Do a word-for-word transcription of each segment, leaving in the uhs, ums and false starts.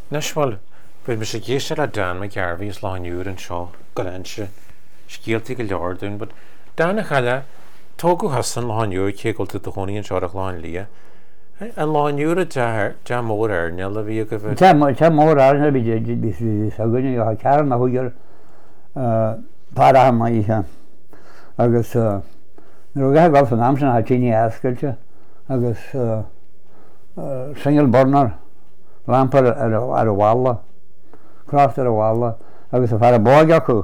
Nesmol bud me sé géiste le dan me gearbhí is láinúr an seo go leanse scialtaí go leorún, but dána chaile tógu hasan láinúr chégalta do choníonn seoach láin lia. An láinúr a deair de mór ar ne le bhí go bh. Te mór arna bhí sagunne a cean na thuigear pára maithe agus nu ga gáil san amsan a tíine ascailte agus single burner lampar ar a bhla craft ar a bhla agus a fear a báige acu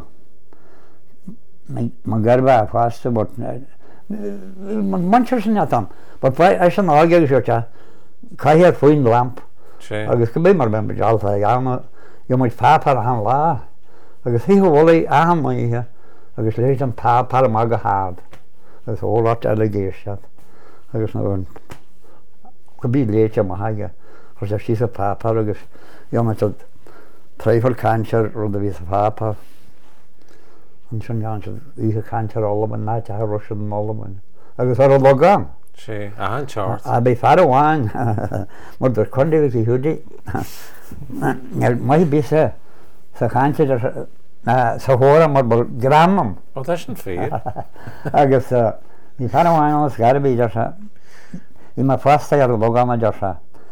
má garba a fásta manchar sin tam, ba é san áige seirte caiar faoin lamp agus go bé mar ben bealta anna jo muid pápar a an lá agus hí bhlaí aham maithe agus lééis an pápar má go hád agus ólát eile géiste agus ná go bí léite má haige chus a sí a pápar agus jo me tréfar cansear ru a ví a pápar an sin gan í a cansear álaman náte a ro an málaman agus ar a logan sé a an teart a bé far amháin mar do chundé í thuúdi mai bí sa cansear sa hóra mar gramam ó sin fér agus ní far amháin an sgarbí idir se í mar fasta ar a logan idir se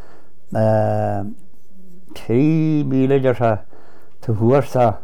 trí bíle idir se tú thuairsa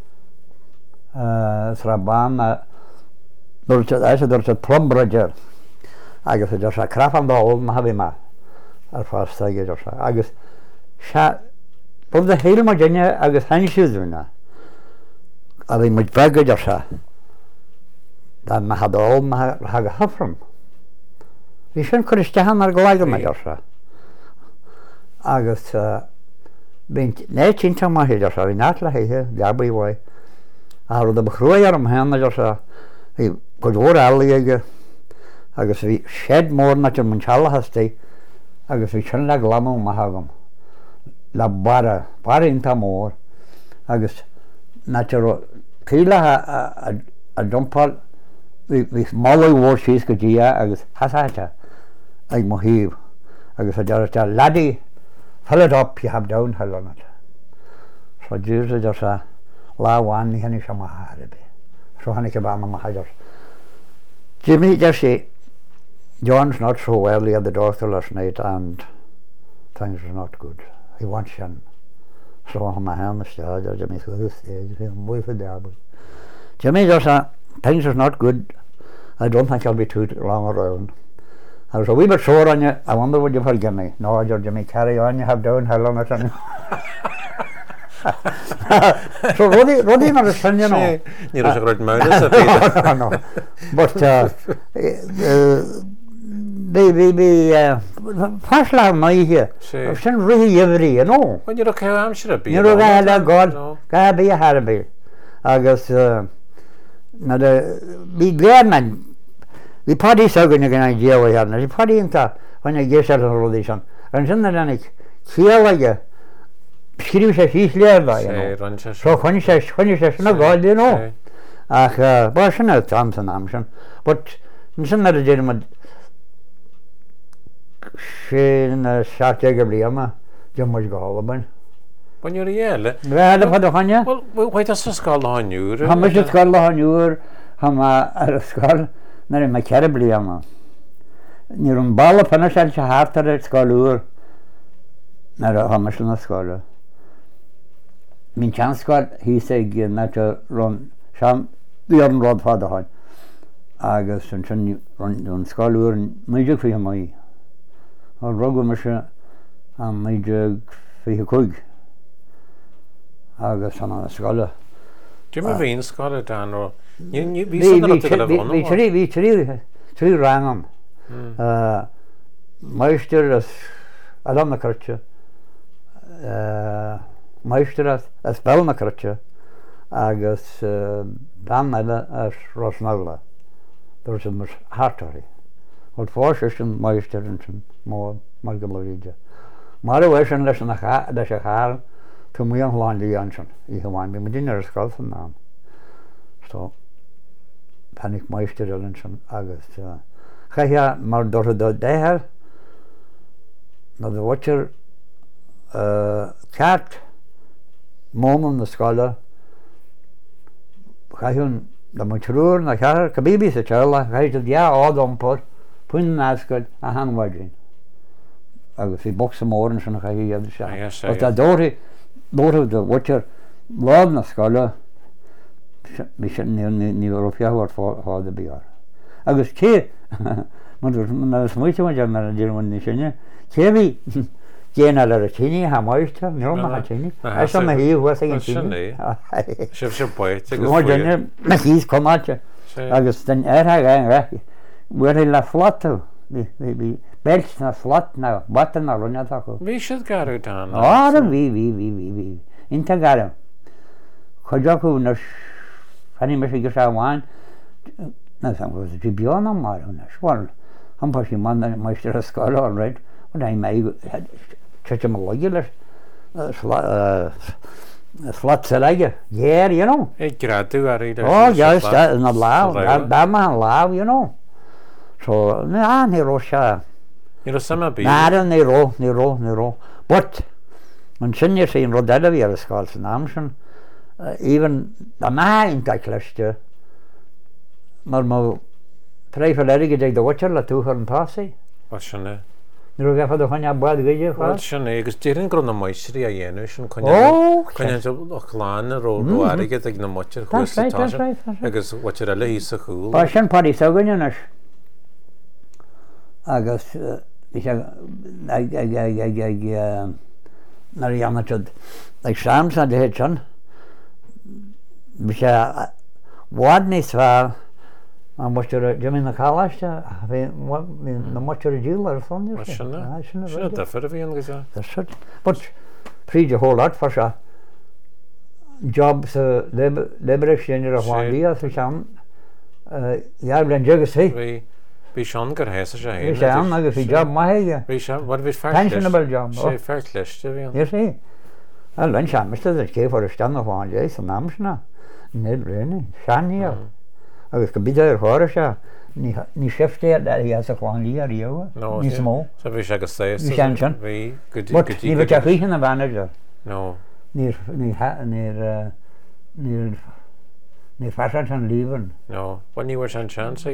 sra ban dúirte dúirte plumbrager agus idir se crafan dáil na habí me ar fásta idir se agus se bud a héile mar déine agus hainisiúna a bhí muid beg idir se dá me hadáil ha go hafram hí sin chuistehan ar goláige me idir se agus né tínta má idir se bhí náit le héthe dearbaí bhhaid a rud a bechrúir am hena idir se hí go dhór eige agus bhí séad mór na man tealachastí agus bhí sin le glamú a hagam le bara barínta mór agus na cíile a dumpal hí mála bhór síos go dtí agus hasáte ag mo híomh agus a deirte ladí fill it up, you have downhill on it. So dúr idir se láháin ní hennig sem a háirbe so hannig go bana a haidir. Jimmy idir sé John's not so well, he had the doctor last night and things are not good. He wants you so on my hand the stage Jimmy through the stage muy for the Jimmy just uh, things are not good. I don't think I'll be too long around. I was a wee bit sore on you. I wonder would you forgive me? No, Jimmy, carry on, you have downhill on it. And so Roddy Roddy not a son, you know. Ní a great mountain. No. But uh Be be be fasla mai here. Sin really every, you know. When you're okay, I'm sure be. You're okay, God. Ga be a harby. Agus na the big man. The party sagan you can idea we had. The party into when you get out of relation. And sin na nik kielaige. Skriv sé fís learda, you know. So when you say when you say na God, you know. Ach, ba sin na Thompson amsan. But sin na the man sin sáte go bliama jo muid go halaban. When you're yell. Well, the father hanya. Well, wait a skull on you. How much is skull on you? Hama ar skull na ma care bliama. Ni rum balla panna sel se hartar skullur. Na ha much na skull. Min chance skull he said na to run sham the on road father han. Agus an sin run skullur muidir fi mai. Or rugga me se an méide fi chuig agus an an scoile. Jimmy bhíon scoile dan ó Bhí trí trí trí rangam meisteir as adam na curte meisteir as bell na curte agus ban eile as Rosnagla dúir sin mar hartarí. Wat voorzitter meister en zijn mooi margumloide. Maar de wezen les na ga dat je haar toen moet je lang die jansen. Je gewoon bij medina er schuld van naam. Zo. Ben ik meister en zijn agus. Ga je maar door de daar. Na de watcher cat móman na scoile chaún na mo trúr na chear cabbí sa tela chaid deá ádámpór puin nácail a hanhhaidrin agus bhí box mórin sin cha iad se tá dóirí dóirh do bhair láb na scoile bhí sin ní fiáhhar fáda bíar agus cé na smuoite mar an ddíhain ní sinne cé bhí déana ar a tíine ha máiste nó ha tíine sem na híomh sib se buit déine na híos comáte agus den airthe an re bhfuir le flotú bhí belt na flot na batan na runneach go. Bhí siad garú dá á bhí bhí bhí bhí bhí inta garam chuideachú na fanní me gur seháin na sam go bhí beanna mar na sáil anpá sí man meistear a sáil áráid ó na mé te má leige leis flat sa leige dhéir you know é gradú ar idir ó na lá dá má an lá you know so ná ní ró se Ní sama bí ná ní ró ní ró ní ró but man sinne sé ro deile bhí ar a sáil san am sin even a máinte leiiste mar má tréfa leige ag do bhair le túchar an pásaí sinna ní gafa do chuine bud gaide fá sinna agus tíann gro na maiisií a dhéanú sin chuine chláán róáige ag na muir chuistá agus bhair eile hí a chuúil Tá sin padí saganne agus nar dhéanaid ag seam sa de héit sin bhí sé bhád níos fearr an muir deimi na cháiste na muir a dúil ar fáinne sinna defar a bhíon go but príide hólaart far se job sa lebre sinne a bháinlí a sa sean jaar blen jegus sé Bhí seán gur héasa sé Bhí sé an agus bhí job maithe Bhí sé bhar bhí pensionable job sé feart leiste bhíon Ní sé a len sean meiste a cé for a stan bháin é san námsna ní réna seaníar agus go bid ar háir se ní siftéir a hí a chláin lí ar íomh ní smó sa bhí sé go sé Bhí sean sin bhí ní bh teríchan na bhaine nó ní ní ní fear an líban nó bhain níhar an seansa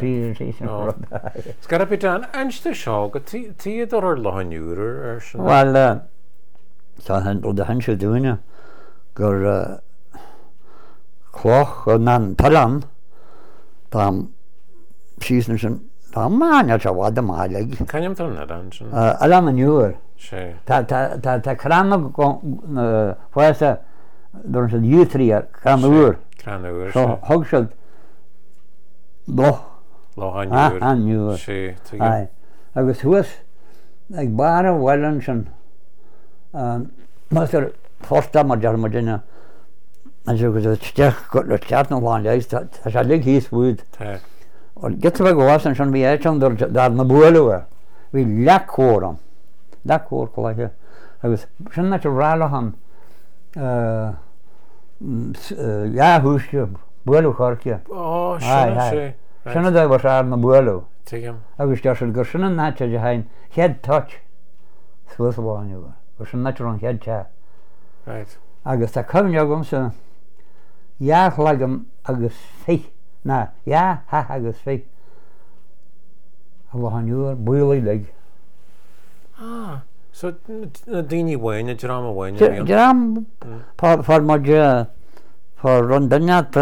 Scar bit an einste seo go tíad ar láhanúr ar sin Well tá hen de hen se dúine gur chloch ná talan tá sína sin tá máine se bhád a máile Caim tar na an sin a le an nuúr sé tá crana fuasa don se dútrí cranúr Cranúir thug se loch láhanúr an nuúr sé agus thuas ag bar a bhhailin sin mas ar fósta mar dear mar duine an go teach go le teart nó bháin leis tá se lig híos búd get bh gohásan sin bhí éit an dar na buúha bhí lechóram lechór choiche agus sin na rálahan húsce buú chorce sinna d bhar ar na buú agus de gur sinna náte de hain head touch suas bháinúha gur sin natar an head te agus tá cumneagamm sa jaach legam agus fé ná ja ha agus fé a bhhanúir buúlaí le so na daoine bhhaine drama bhhaine Dram far mar far run danneat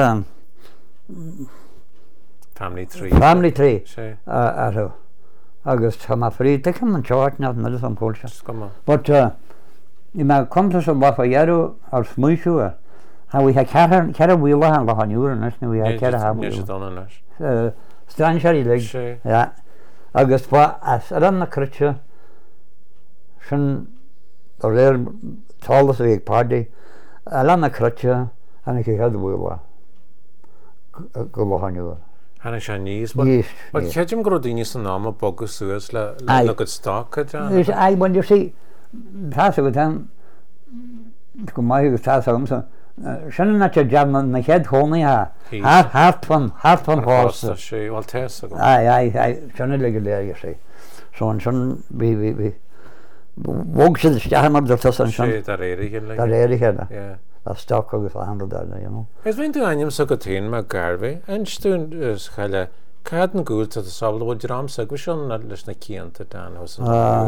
Family tree family tree sé ar agus tá má frí te an teáitneat na an cóilse Scumma but i me comta san bafa dhearú ar smuisiúa ha bhí cear a bhhuiile an bhanúr an na bhí cear a Strain seí le sé agus ba as ar an na cruite sin ó réir tálas a bhíh pádaí a le na cruite ana chu head bhhuiile go bhanúa Hanna sé níos níos cheidim go daoine san ná bogus suas le le go stocha bhain sí tá go ten go mai agus tá amsa sinna na te deaman na chead tháinaí háfan háfan hása sé bhil te sinna le go léir sé son sin bhí bhóg si steach mar do an sin sé ar éiri réirichéna a stoc agus a handle darna, you know. Is bhain tú aim sa go tíon me garbh, einstún is chaile cad an gúil a sabla bhil dramsa go sean leis na cíanta Dan os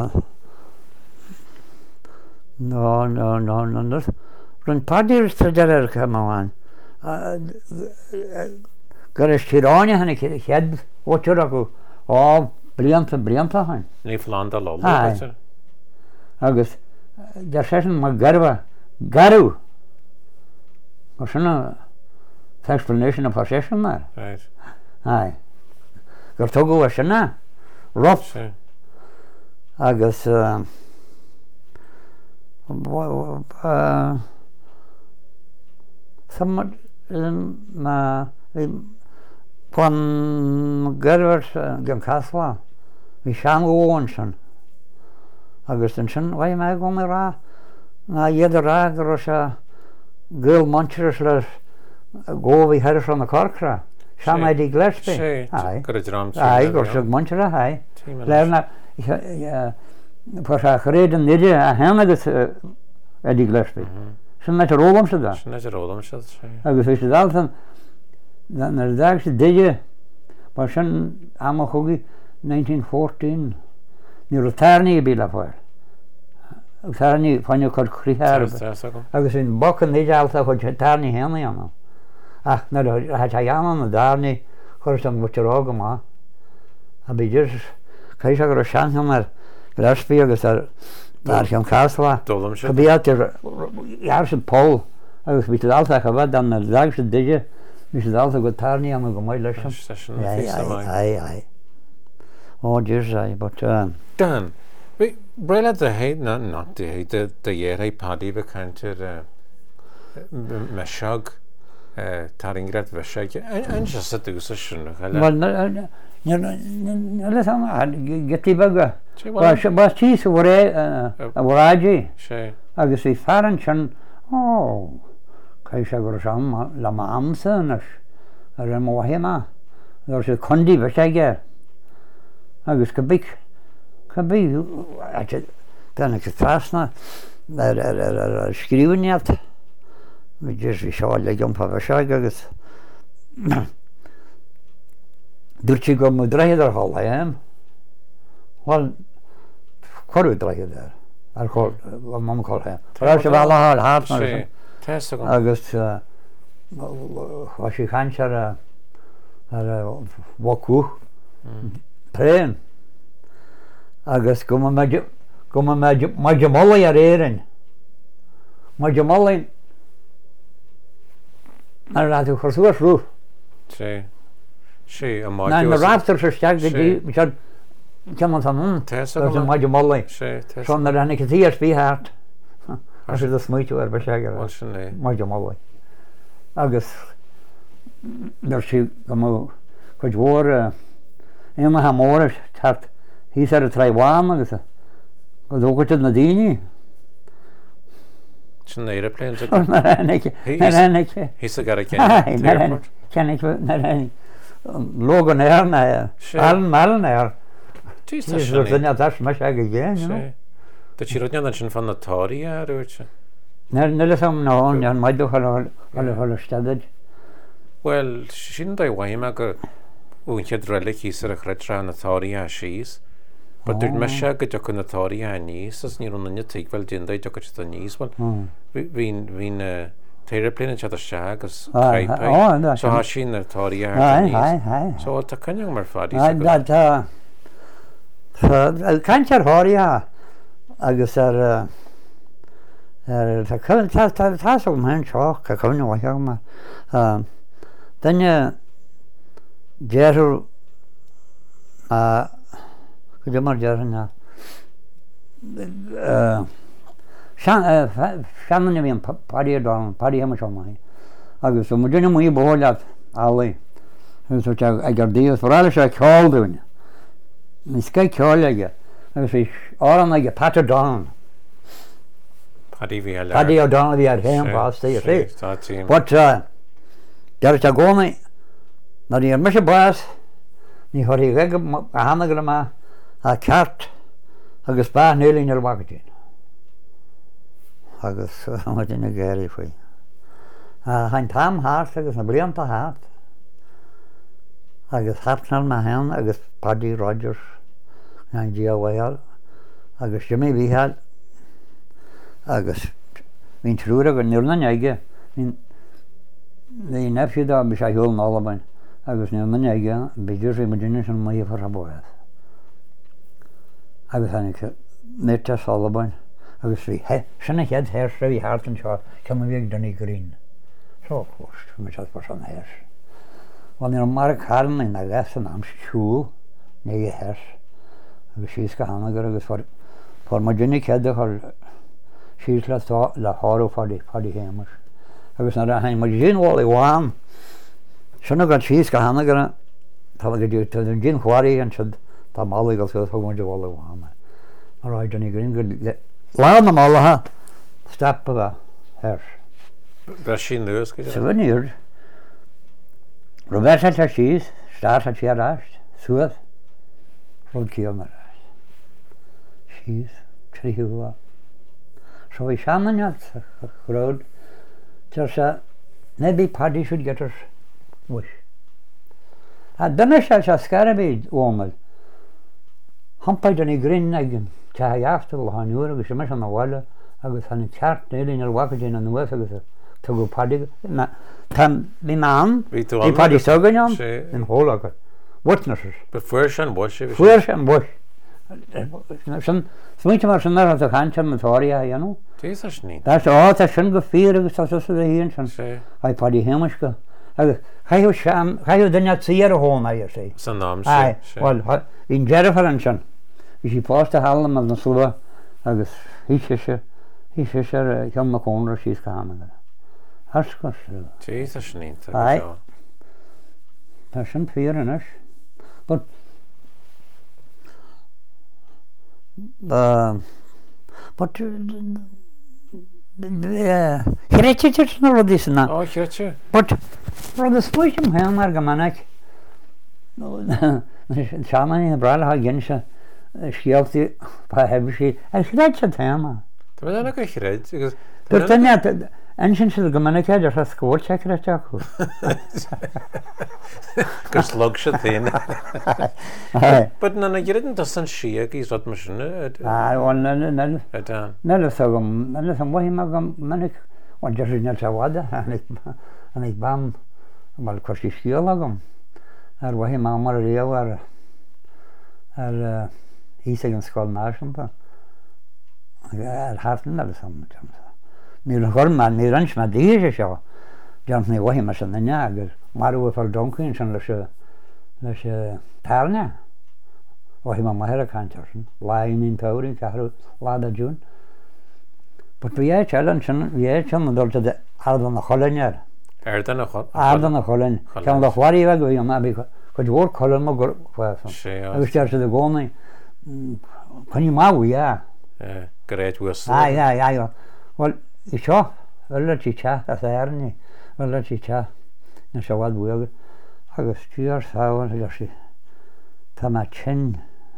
No, no, no, no, no. Rwy'n padir ystryder ar cymawan. Gyda Sirania hynny ched o tiwr ac o briant a briant a hyn. Ní Flanda lol. Ai. Agus, dar session ma garfa, garw. Os yna explanation of our session mar. Right. Ai. Gyr togo os yna. Roth. Sure. Agus, uh, uh, somewhat ma pan garver gam caswa vi shan go agus an sin wai me go me ra na jeder ra grosha girl munchers le go vi her from the corkra sham I di Gillespie ai got a drum ai grosha munchera ai lerna Pas a gereden nidje a hennagus a di Gillespie sin met rolum se da sin net rolum se agus is het altan dan er dagse dije pas sin am chogi nineteen fourteen ni rotarni bila for rotarni fanyo kor krihar agus in bokken dije alta for rotarni henni am ach na hat ayama na darni korsam mutrogma a bijers kaisa gro shan hamar Gillespie agus ar Dar gan Caswa. Dolum se. Gebiat er jaar se Paul. Agus bit alta gehad dan de dagse dige. Mis het alta gotarni am go mooi lesem. Ja ja ja. Oh just I but uh, Dan. We brela de head not not de head de de year paddy bekanter me shag eh taringrat veshag en just at dus schon wel ne ne lesam geti baga. Was was cheese wore a waraji. She. Agus vi faran chan oh kaisa gorsam la mamsa nas er mo hema. Dor se kondi veshag. Agus kabik kabik at dan ik trasna er er er skriven jat vi just vi sjá legum pa veshag agus durchi go mudrahedar hall am well koru drahedar ar kol mam kol ha ra se vala hal hat she test go agus washi khanchara ar waku Pren agus go ma go ma ma jamoli ar erin ma jamoli ar radu khosur roof she she a ma na na rafter se stag de mi had come on test go ma jamoli she test so na ran ik T S B hart as it smooth er beshager washne ma jamoli agus der she go could war Emma ha more tart he said a Taiwan agus go dogot na dini sin airplane He he's a gara ken ken ik na logan er na al mal na Jesus so na das ma again you know the chirotnya dan sin fan na toria roche na na sam no na ma do hal hal hal staded well sin dai waima go U'n chydrelig i sy'n chretra na thoria shees. But dyd mysio gyda con na thoria nis, as ni'n rhan yna teig fel dyn dau dogo chyd o nis. Wel, fi'n teirplyn yn chyd o siag as caipai. So ha sy'n yr thoria ar nis. So ta cynnwng mae'r ffadi. Cancher horia agus ar ta cynnwng ta so mae'n sioch ca cynnwng o hiag ma. Dyna Jeru a kujamar jarna eh shan shan ne mi pari don pari hama shomai agus so mujene mu bolat ali so ta agardios forale sha kaldun mi skai kolaga agus is orana ge patter don Paddy vi ala Paddy don vi at him past you see but uh there is a gome Na die mische baas ni hori geg hanagrama a cart agus ba neling er wagetin agus wat in a gary foi Hain tam hart agus na blianta hart. Agus hartnal ma hen agus Paddy Rogers an G O L agus Jimmy Vihal agus min trúra go nirna neige min the nephew da bis I hol nalabain agus nirna neige bidir sé madinne san mai for aboad. Agus hanik netta salabain agus vi he sinna head hair vi hartan sha kam vi dani green. So kost mit hat person hair. Wanneer Mark Harn in de lessen am school nege hers agus she's ka hanagar agus for for madinne kedde har she's la ta la haro for the for the hamers agus na hain madin wall wan shona got she's ka hanagar ta ga du to gin khwari and should ta mali go so go jo wall wan all right dani green good la na malaha step the hers Brashin Lewis souvenir Roberta Tashis, start at your last, Suez, from Kiyomaras. She's Trihua. So we shaman at the road, just a maybe Paddy should get her wish. I'd done a such a scarabid woman. Humped on a green again, Chai after Lahanur, which is on the wall, I was on a chart nailing a wagon on the west of the to go Paddy. Tam mi man, Vi Paddy Sogan in Holager. Witnesses. But first and bush. First and bush. Some switch was another the handsome Toria, you know. Jesus neat. That's all that shouldn't go fear of such as the ancient. I Paddy Hamiska. How you sham, how you did not see at home, I say. Some names. Aye, well, in Jennifer and Son. If she passed the Hallam of the Sula, I guess he fisher, he fisher, come the corner, she's coming. Harskos. Jesus neat. Aye. There's some fear in us. But uh, but Hiretchich no this na. Oh, Hiretchich. But for the spuishim hamar gamanak. Shaman bral ha gensha shiafti pa hebishi. I Hiretchich hama. But I look at Hiretchich because but then that ancient the gamanak just a score check at chaku. Because lugs are thin. But none of you didn't understand Shia, he's not machine. I want none, none. None of them, none of them, what he magam manic, what just in Yatawada, and it, and it bam, well, because he's still lagum. And what he mamma Rio or, or, he's against Skull Nation, but I have none some. Near Horman, near Ranch Madeira show. Johnson, what he must in the Nag. Maru for Duncan and Lasha Lasha Tarna or him on my hair canterson, lying in Towering, Caru, Lada June. But we are challenged, we are challenged to the Arden of Hollinger. Arden of Holland, Count of Warrior, going on because could work Holland more. I was just to the Goni. Can you mau, yeah? Great whistle. Aye, aye, aye. Well, you saw, a little chat as I earn, a little chat. Na shawad bwyog agus tíar sáwan jarsi tá ma chin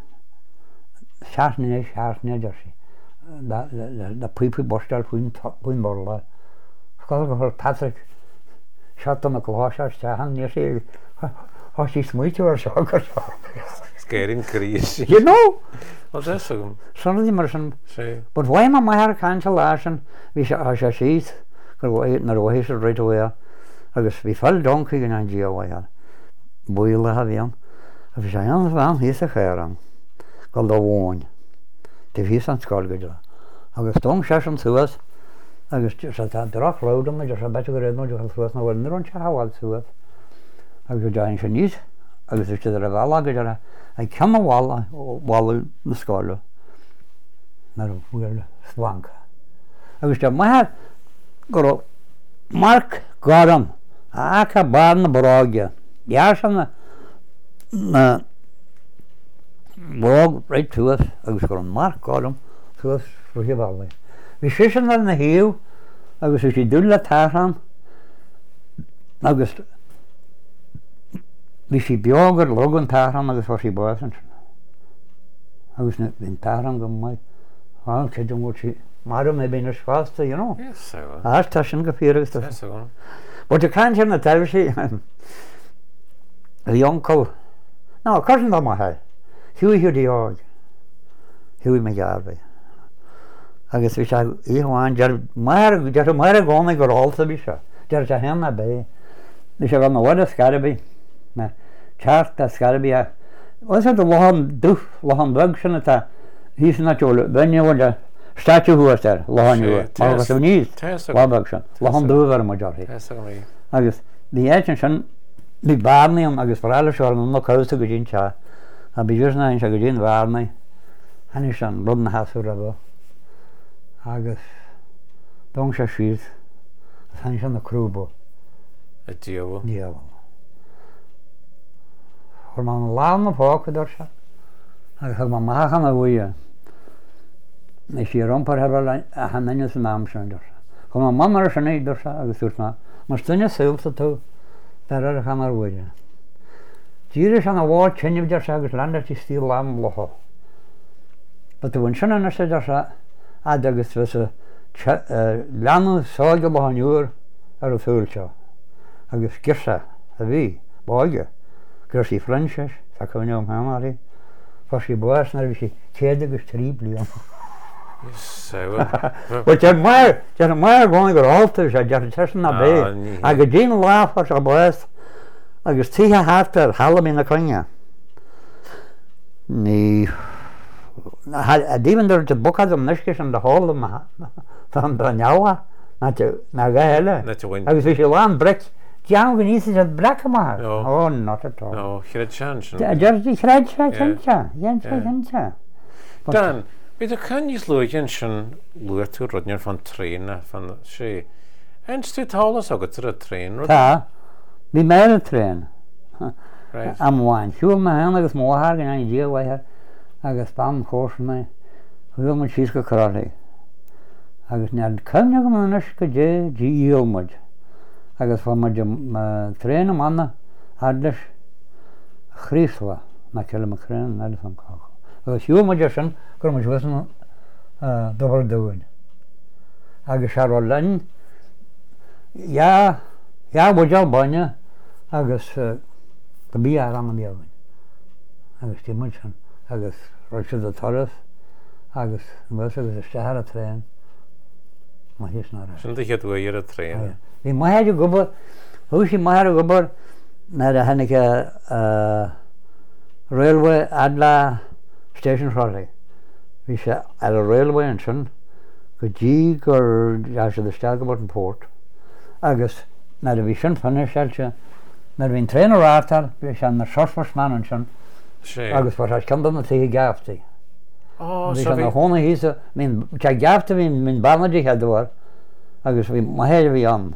sharne sharne jarsi da da pipi bostal puin puin borla skol go Patrick shot on the closer stahan near say how she smooth or so scaring crease you know what's that so some of them are some say but why am I har cancellation we shall she's go wait na way right away agus vi fall donkey in an G O L. Boile ha vian. A vi an van his a kharan. Gal do won. De vi san skol gedla. Agus dong shasham suas. Agus just a drach road me just a better red no just was no one run chawal suas. Agus jain shnis. Agus is the vala gedla. I come a wall wall the skol. Na wel swank. Agus ja ma go Mark Goram. Aka barn brogja. Jarsana na brog right to us. I was going Mark Goram to us for your valley. We shishin on the hill. I was if you do la taran. August we see bioger logan taran agus for she boys. I was not in taran go my I'll catch them what she Maru mé bíine fásta, you know. Yes, so. As tá sin go fíragus. Yes, so. But you can't hear na television. The uncle. No, cousin dá má he. Huey Huey Diog. Huey McGarvey. Agus bhí se íháin de mar mar a gána gur álta bhí se. Dear se hen na bé. Bhí se gan na bhd a scarabí. Na teart a scarabí a. Was it the Lahan Doof, Lahan Bug sin atá hí san na teola. Benne bhid a statue huas there, Lahan Doof. Agus a níos. Labag sin. Lahan Doof ar a majority. Agus bhí éitin sin bhí bárnaí agus bhrála seáil nó causa go dín se. A bhí dús na se go dín bhárnaí. Haní sin rud na hasú a bh. Agus dong se siad. Haní sin na crúbó. A díobh. Díobh. Chur má lán na fáca dúir se. Agus chur má máchan a bhuaie. Is sí rompar hebh a hanine san nám sin dúir se. Chur má mamar sin é dúir se agus dúirt ná. Mar stunne súlta tú dar ar a chamar bhuaie. Díire se na bháid tinneamh deir se agus landartí stíl lám locha. Ba tú bhain sinna sé deir se ad agus bheits leanú sáige lehanúr ar a súilteo. Agus girsa a bhí báige. Gur sí Francis sa cúneom hamarí. Fá sí buas na bhí sí chéad agus trí blion. So. But dear mar, dear mar gána gur álta sé dear tesan na bé. A go dín láfar a buas agus títhe hátar hallamí na coine. Ní a díhann de bucad am niscis an de hála fan da neáha na gaile. Agus bhí sé lán brec. Dean gan níos a brec mar. Oh, not at all. No, chreid chance. Deir dí chreid se cinnte, dhéan se cinnte. Dan, bhí a can níos luigin sin luir tú rudnear fan tréna fan sé. Ens tú tálas agad ar a trén? Tá, bhí mé a trén. Am bháin. Siúil me hen agus móthar gan an díomhaithe agus bam chósanna chuúil man síos go chorálaí. Agus nead cumne go manas go dé dí íolmuid. Agus fá mar trén am anna hadlis chrísla na ceile a chrén na fan cácha. Agus siúil muidir sin gur muid wisan dobar dúin. Agus se rá lein ja bhuideal baine agus go bí ar an beaghain. Agus tí muid sin agus roiid siad a toras agus bhs agus istear a trén má hís ná ra. Sin chéad bhuair a trén. Bhí maithe gobar, thú sí maithe gobar na a hanig railway Adla station rálaí. Bhí sé ar a railway an sin go dtí gur se de steag go an pót. Agus na a bhí sin fanna seilte na bhín tréan rátar bhí se na sosfarsman an sin agus bhar cean na tí gaftaí. Bhí se na hóna hísa te gafta bhín min banadí headúir agus bhí maithe bhí an.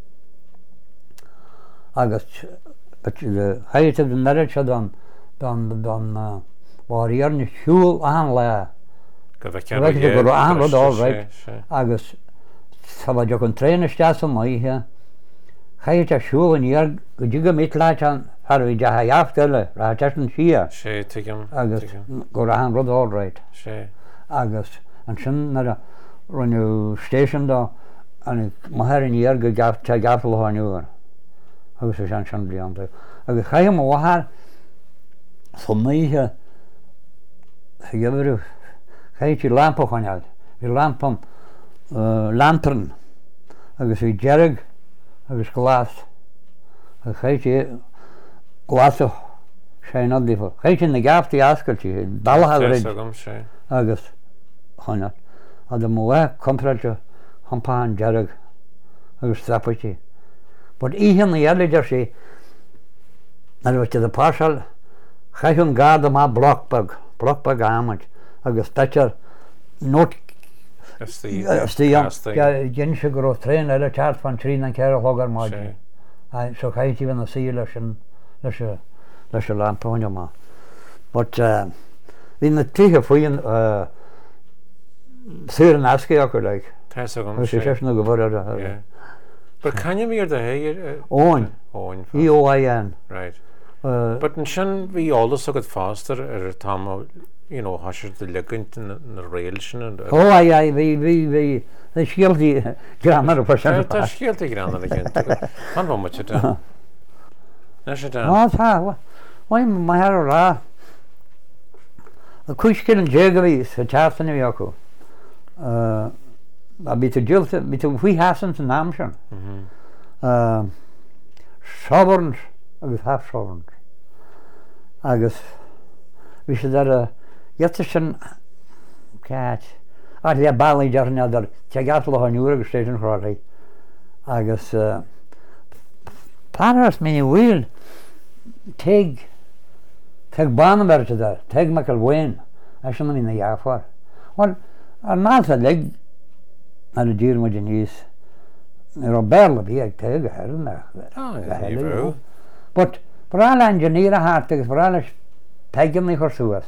Agus haite den neir se don don bhíar na siúil an le. Go bheith ceann go an rud áráid agus tá bhaid an tréna steas an maithe. Chaite siúil an íar go dtí go mit leit an har bhí de haafteile ra tean sia. sé tuigim agus go an rud áráid. sé. Agus an sin na runú station dá an maithir an íar go te gafal háinúar. Agus sé an sin blianta. Agus chaim mhthar san maithe sa gheimhú chaití lampa chuinead. Bhí lampam lantern agus bhí dearg agus glas. Agus chaití glasa sé nadífa. Chaití na gaftaí ascailtí bailthe rid agus chuinead. A do mhaith compráilte hampáin dearg agus sapatí. But íhan na eilidir sé na bhte a pársal chaithún gáda má blockbag, blockbag ámaid agus teir nót stíam gin se gur tréin eile teart fan trí an ceir thugar máid. So chaití bhna sí leis leis se lámpáine má. But hí na títhe faoin suúr an ascaí acu le. Tá gom sé sé na go bhar. But can you hear the hair? Oin. Oin. E O I N. Right. Uh, but in sin bhí álas agad fástar ar tam you know, has the legend in the railshin and oh ai ai vi vi vi the shieldy grammar person ta shieldy grammar again man mo much ta na shita ah tha why my hair ra a kushkin and jaggery so chaften in yoko uh a bit of jilt bit of we hasn't an amtion mhm uh sovereign agus half sovereign agus we should that a Yetterson cat at the Bally Journal that Chagatlo on Uric Station Crowley agus uh Paris me will take take Banner to that take Michael Wayne I shouldn't mean the year for well I'm not a leg and a dear with Janice you're barely be a take her in there but for all engineer hard things for all pegging me for suas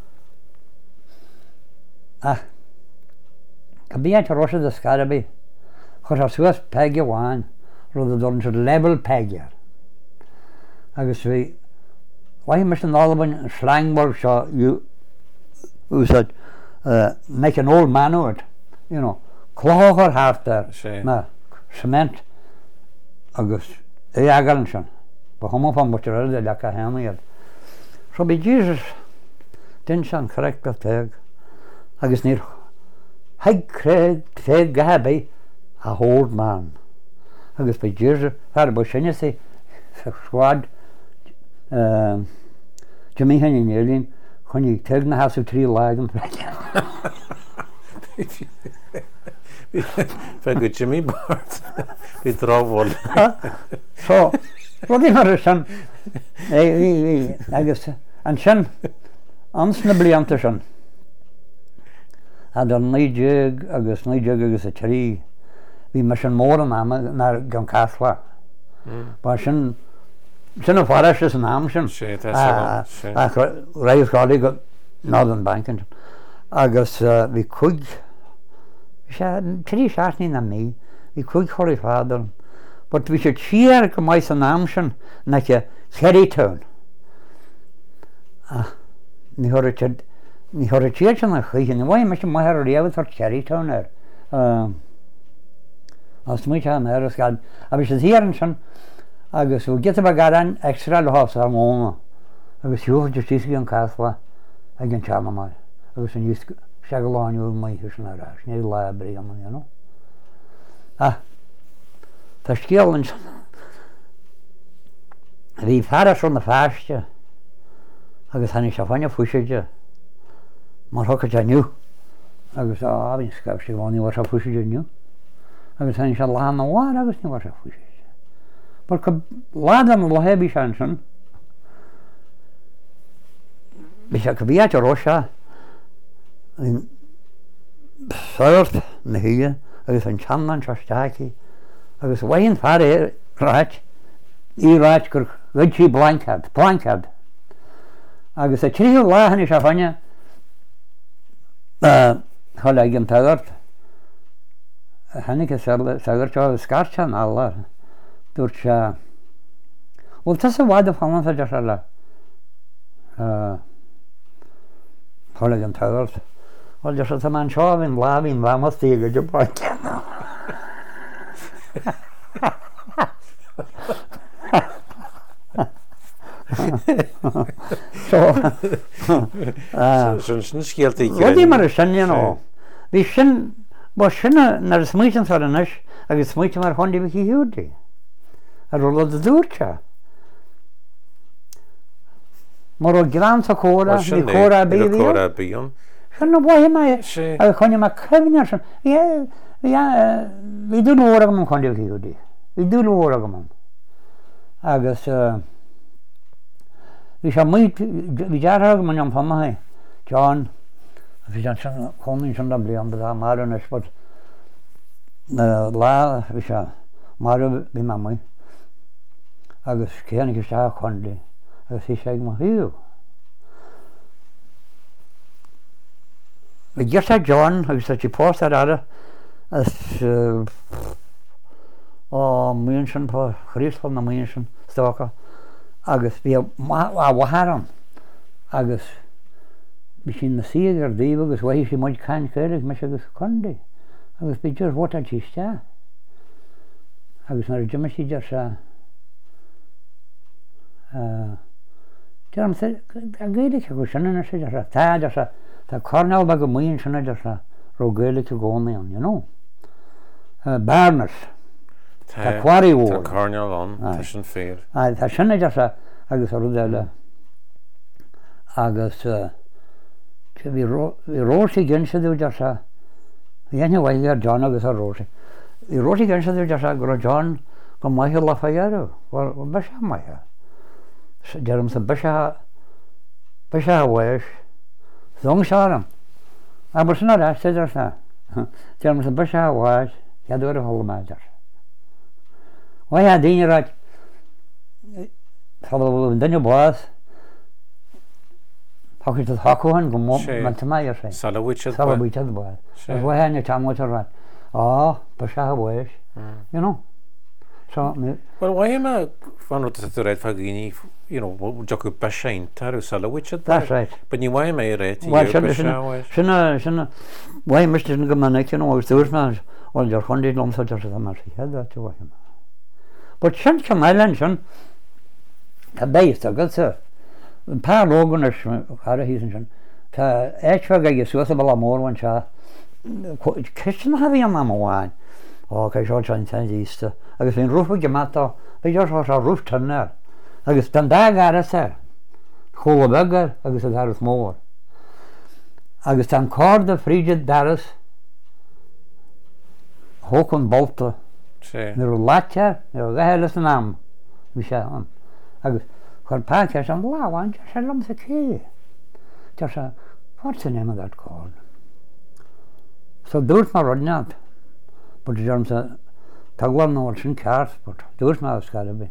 ah can be at Russia the Scaraby because our suas peg you one rather than to level peg you agus we why must an Alban Slangberg shot you who said uh, make an old man of it you know claw her half there na cement agus e agalshan but how much much rather like a hammer so be Jesus tension correct the peg agus near high craig peg gaby a old man agus be Jesus had about shiny say squad um Jimmy Henry Nearly when you take the house of three lag and very good Jimmy Bart we draw one so what do you understand I guess and shin unsnibly antishan had a night jig agus night jig agus a tree we mission more than am na gan caswa but shin Sin of Forest is an Amshin. Shit, that's a Rise Colleague Northern Banking. Agus we could pretty shortly than me. We could call it father. But we should cheer come ice an Amshin like a Kerry town. Ah, ni heard it ni heard it church on a and why much my hair real for Kerry town there. Um as much on there is God. I was here and son agus we get about garan extra house am mama agus you just see on castle again chama mai agus you shagalon you my husna ra ne library am you know ah tashkiel and we fara from the fast agus hani shafanya fushije mar hoka new agus ah bin skap she woni was a fushije new agus hani shallah na wa agus ni was a fushije but ladan lohebi shanson bisha kabia to Russia in south nehia agus an chanman chastaki agus wain fare rach I rach kur gachi blankad blankad agus a trio la hani shafanya uh holagen tagart hani ke sal sagar cha skarchan Allah Durcha well that's a wide of how much uh Holigan Towers. Well just a man shoving laughing vamos to get your point. So so so skelty what do you shin you know we shin was shin na smiten for the agus smiten mar hondi we huge a roll the durcha Moro granta cora di cora baby cora bion no boy mai a conya ma kavina yeah yeah we do no ora come condi di we do no ora come agus we shall meet we jar come on from my John we don't come in from the bliam da maron spot la we shall maro bi mamma agus céanna sta chundi agus hí sé mar hiú. Le gceart a John agus tá póst ar ara as ó muon sin pá chríosfol na muon sin stócha agus bhí a bhaharan agus Bhí sin na siad ar daobh agus bhaithí sé muid cain chéirigh me agus chundaí agus bhí deir bhór an tíiste agus nar d sí deir se dearm a géalacha go sinna sé deir se tá deir se tá corneáil bag go muon sinna deir se ro géalacha gcónaíon, you know. Barners tá cuairí Tá mhór carneáil an sin fér. tá sinna deir se agus a rudéile agus bhí rósaí ginseadú deir se dhéine bhaile ar John agus a rósaí. Bhí rósaí ginseadú deir se gur John go maithe le fahearú bhil be se maithe. Dearm sa be se bhis dong seám. A bur sinna ráiste deir se. Dearm sa be se bháis ceadúir a tholamaidir. Bhaithe a daine ráid tá bhfuil duine báis Thachas a thacuhan go man tamáir sé. Salahhuiitead Salahhuiitead báis. As bhaithe tamhaite ráid. Á, ba se bháis. You know. So, Well, why am I fan tú réid fa gíní, you know, jo go be sein tarú salahhuiitead. That's right. But ní bhaim é réit í Well, be sinna se bháis. sinna sinna bhaim meiste go manaic, you know, agus dúirs me bhil dear chundaí lomsa deir sa mar sí head tú bhaim. But sin ce mailen sin tá béist agad sa pá lógan ar chara hísan sin tá éitfe go suasa bhil mór se Christian ha bhí am am bháin ó chu seo sein san díiste agus bhíon rufa go mata bhí deir se rúftannar agus den dágar sé chola begar agus a daras mór agus tá códa fríide daras hóchan bolta Nir látear ar bheile an am bhí sé an agus chuir páceir an láháin te sé lom sa cé te se fád san éime dat cód. So dúirt mar rodnead bud dearm sa tá bhfuil nóil sin ceart bud dúirt mar scarabí.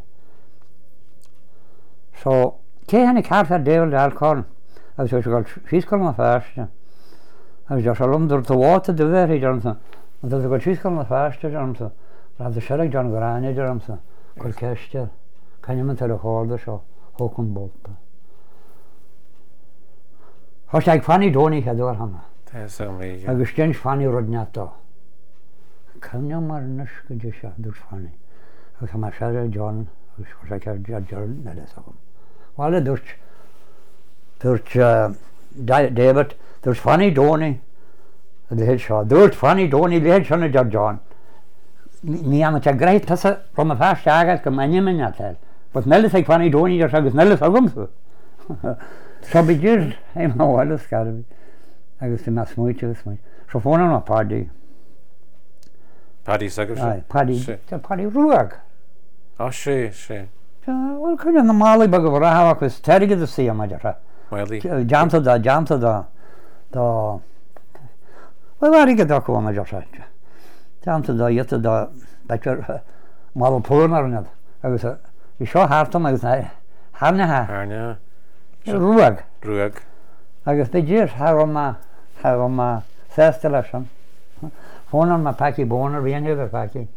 So cé hena ceart a déil de alcón agus sé gáil síoscail na feiste agus deir se lom dúirt a bháta de bhéir dearm sa an tá go síoscail na feiste dearm sa Ra de seleg John Grania dearmsa gur ceiste caine tar a háda seo hóchan bolta. Ths ag fannaí dónaí cheadúir hana agus cén fannaí rodneatá. Caine mar nuis go dtí se dús fannaí agus mar se John agus chu ce dear na le agam. Bháile dúirt dúirt David dúirt fannaí dónaí a dhéad seo dúirt fannaí dónaí léad sena dear John. Ní am te greit tasa rom a fáiste agad go manimeneil, bud nellis ag fannaí dóí ar agus nellis agamsa. So bhí dúir é máhhaile scarabí agus i me smuoite agus smuoite. So fóna ná pádí. Paddy sagir sé? Paddy, pádí ruag. Á sé sé. Bhfuil chuine na málaí bag go bhráthach gus teirigad a sí maidir ra. Jamsa dá jamsa dá dá bhfuil aige dá go maidir saite. Tamta dá dhéta dá beir má púnarnad agus bhí seo hátam agus háne ruag ruag agus be ddír má má fésta lei sin. Fónar má paci bónar bhíonú ar paci.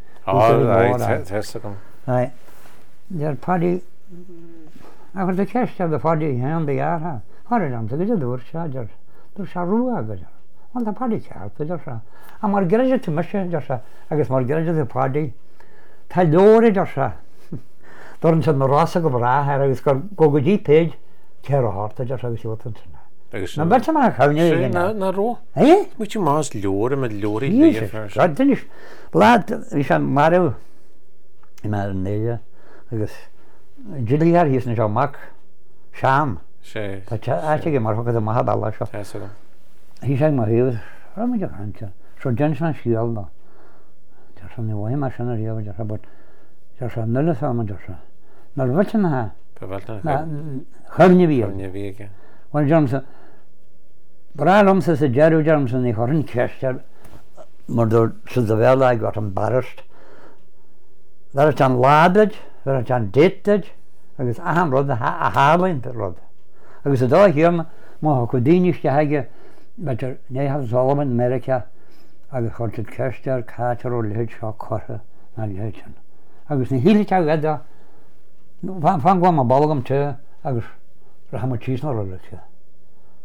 Dear paddy a chu de ceiste de fádaí hean de dheartha. Thir am go dúir se dear dú se ruag go dear. An tá paddy ceartta dear se. A mar greidir tú meise dear se agus mar greidir a paddy tá leorí dear se. Dúrann se marrása go bhráthe agus go go dtí péid cear a háta dear agus siútan sinna. Na bete mar chaine na ró? É? Mu tú más leor me leorí léir dunis lád hí se marú i mar an néide agus Juliar híos na seo mac seam sé Tá go mar thugad a maithe bailla seo. Hí sé mar hiúh ramide hanse so gens na síal ná Dear san bhhaim mar sinna riamh dear bud dear se nula sama dear se. Nar bhite na chumne bhí bhí. Bhain dearmsa brálumsa sa dearú dearmsa í chorinn ceiste mar dúir sa do bhéla ag got an barist. Dar an ládaid ar an déteid agus aham rud a hálainn rud. Agus a dá hiam má chu daoineiste haige betar néhad Solomon America agus chuirte ceistear cátear ó leid seo chotha na leitin. Agus na híile te gada fan go a ballgam te agus ra ha tíos nó ruilecha.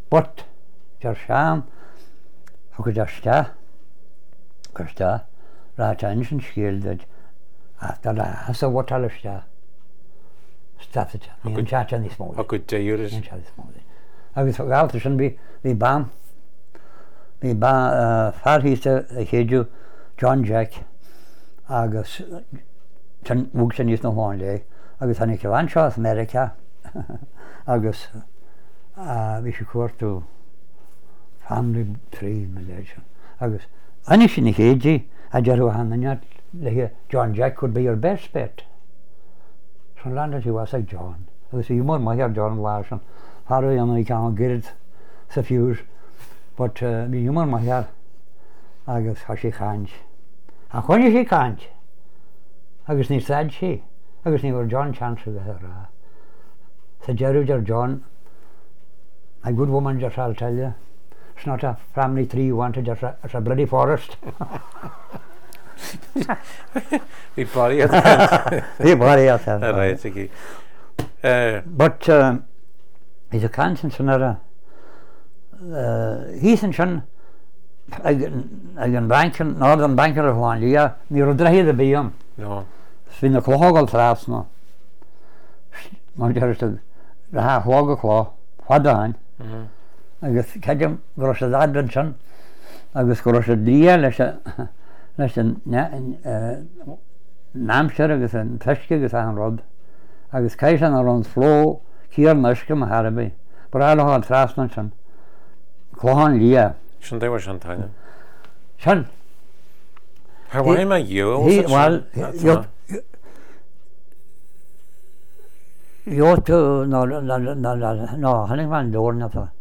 But jar sean agus jar sta gur sta rá tan sin scéal de after la has a water sta stop it ní chat ní smó a go déir is agus gáilta sin bhí bhí ban bhí ban farhíiste a chéadú John Jack agus tan bhúg sin níos na háin le agus tháinig ceann seo America agus bhí sé cuairtú family tree me lei sin agus aine sin na chéadí a dearú hanna le John Jack could be your best bet. So landed he was like John. agus you more my John Larson. Harry and I can't get it sa fuse. But uh, you more my hair agus has she can't. And when she can't agus ní said she agus ní John chance with her. Said Jerry John, a good woman just I'll tell you. It's not a family tree you wanted, just a, it's a bloody forest. Bhí barí Bhí barí right okay. uh, But um, he's a conscience another uh, he's in sin an bankin Northern Banker of one yeah ní rodrehi the biam no Svín na chlógal tras no man just the ha hloga chló fadain agus cadum gros advan sin agus gros dia leis leis an námsir agus an tuisce agus an rod agus caiis an ar an fló cíar nuisce a Harabí brála an trasman sin chláán lia sin déhar sin taine sin Har bhhaim me dú well Jo tú no no hannig man dóna fa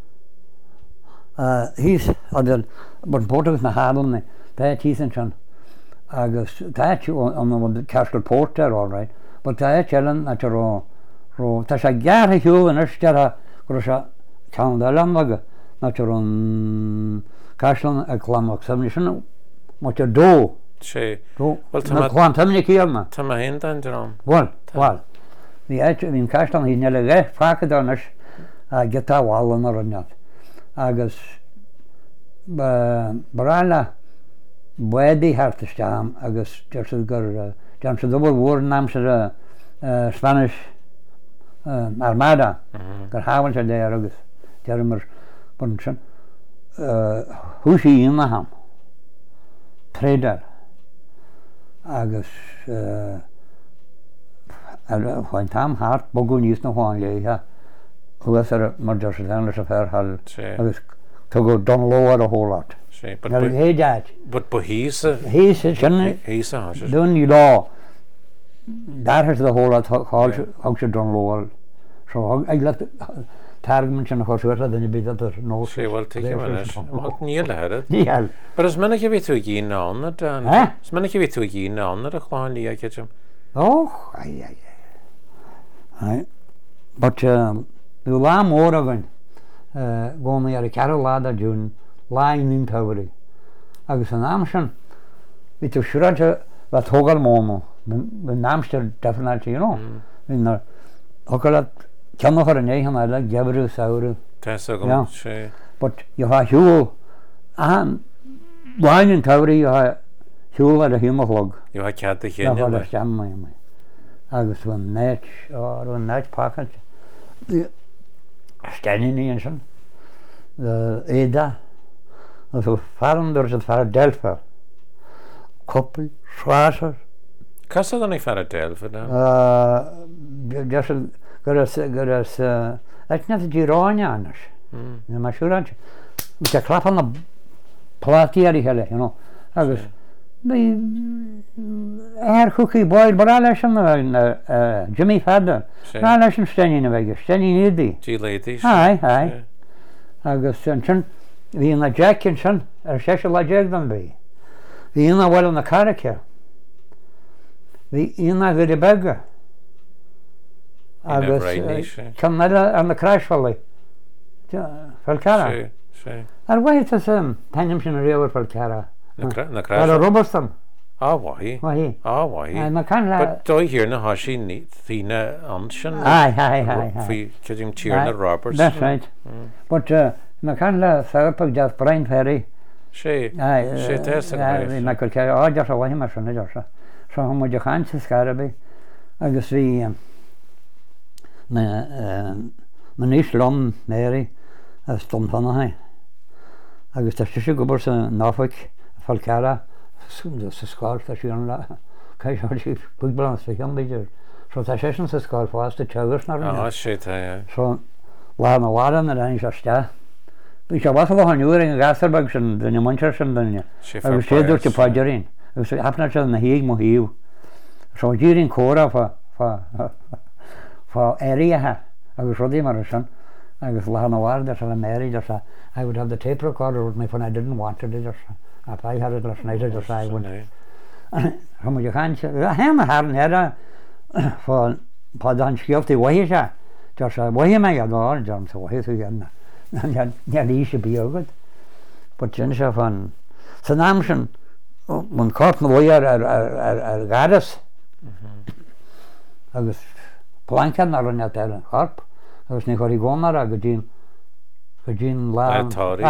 hís an bun portagus na hálan tá tísan sin agus táú an Castle Porter all right but tá telan a ró ró tá sé geartha hiú an isteara gur se ceanna lamlaga na an Castle a chlamach samní sin má te dó sé chláán tamna cíarna Tá má hen an drom bhil bhil hí hín Castle hí neile le fácadánas a getá bhálan ar an agus barála buí hartasteam agus gur deam se dobal bhór náam se Spanish Armada gur háhain se dé agus dearmar bun sin húsí ina ham trédar agus chuin tam hart bogu níos na háin léthe chuas ar mar deir se leanna a fearhall agus tu go don lóar a hólát héideid But bu hísa hísa sin hísa dún í lá dáthir a hólát thug se don lóil so ag le targman sin choúir a duna bíad ar nó sé bhil ní lehead Níl But is minic bhí tú gí nána is minic bhí tú gí nána a chláin lí aice Oh, ai, ai, ai. But bhí lá mór a bhain gcónaí ar a ceú lád a dún láin nín tabaí agus an am sin bhí tú siúrate bheit tógal móna bhí námsteir definitely you know hí nar thucail ceannach ar an éhan eile gebrú saoú Tá go sé but you ha hiúil an láin in tabaí you ha hiúil ar a hiimechlog Ju ha cead a na chéine bhil steam mai mai agus bhain net ó bhain net packet Steiní an sin éda agus bh faranúir an fear delfa coppel sráar Cas an ag fear a déilfa gur gur eit net a ddíráine anas na mar siúrant te clapan na plátíí heile agus ar chuchaí báil bar leis an Jimmy Fadder rá leis an steine bheige steine nídí Tí létí Hai hai agus an sin hí na Jackin sin ar sé le déag an bhí hí ina bhfuil na carace hí ina go i bega agus cean ar na craisfálaí fel cara ar bhaid taim sin a réhar fel cara na ar a Robertson Á bhaí. Bhaí. Á Ai, bhaí. má can le. But dó hir na hasí ní tíine an sin. Aye, aye, aye, aye. Fí cedím Tierna Roberts. That's right. But uh, má can le Sarapag Death Brian Ferry. sé Aye, sé testa aye, má coil ceir áidir a bhaí mar sinna deir se. So ho muid a chaint sa Scarabí agus bhí na níos lom Mary a stomfanna hai. Agus tá sé gobar sa Norfolk fal cara sa scáil tá sí an le cai seir sí buig balans fa an beidir. So tá sé sa scáil fásta tegus na á sé tá. So lá na bhharan na rain se ste. Bhí se bhas bhaniúir an gasarbag sin dunne manchar sin dunne. Agus sé dúirte páidirín. Agus apna se na híag mo híú. So dírin córa fa fa fa éirithe agus rudí mar sin. Agus lá na bhhar se le Mary there sa I would have the tape recorder with me when I didn't want it there sa. If I had it last night there sa I would. Ho mo chaint hem haran hera fa pa dan skielti wahi sa. Der sa wahi me ga dar jam so wahi so gan. Ja ja die is be But jin sa van sa naam sin man kort na wahi ar ar ar ar garas. Agus plankan ar na ter harp. Agus ni chori gonar a godin godin la.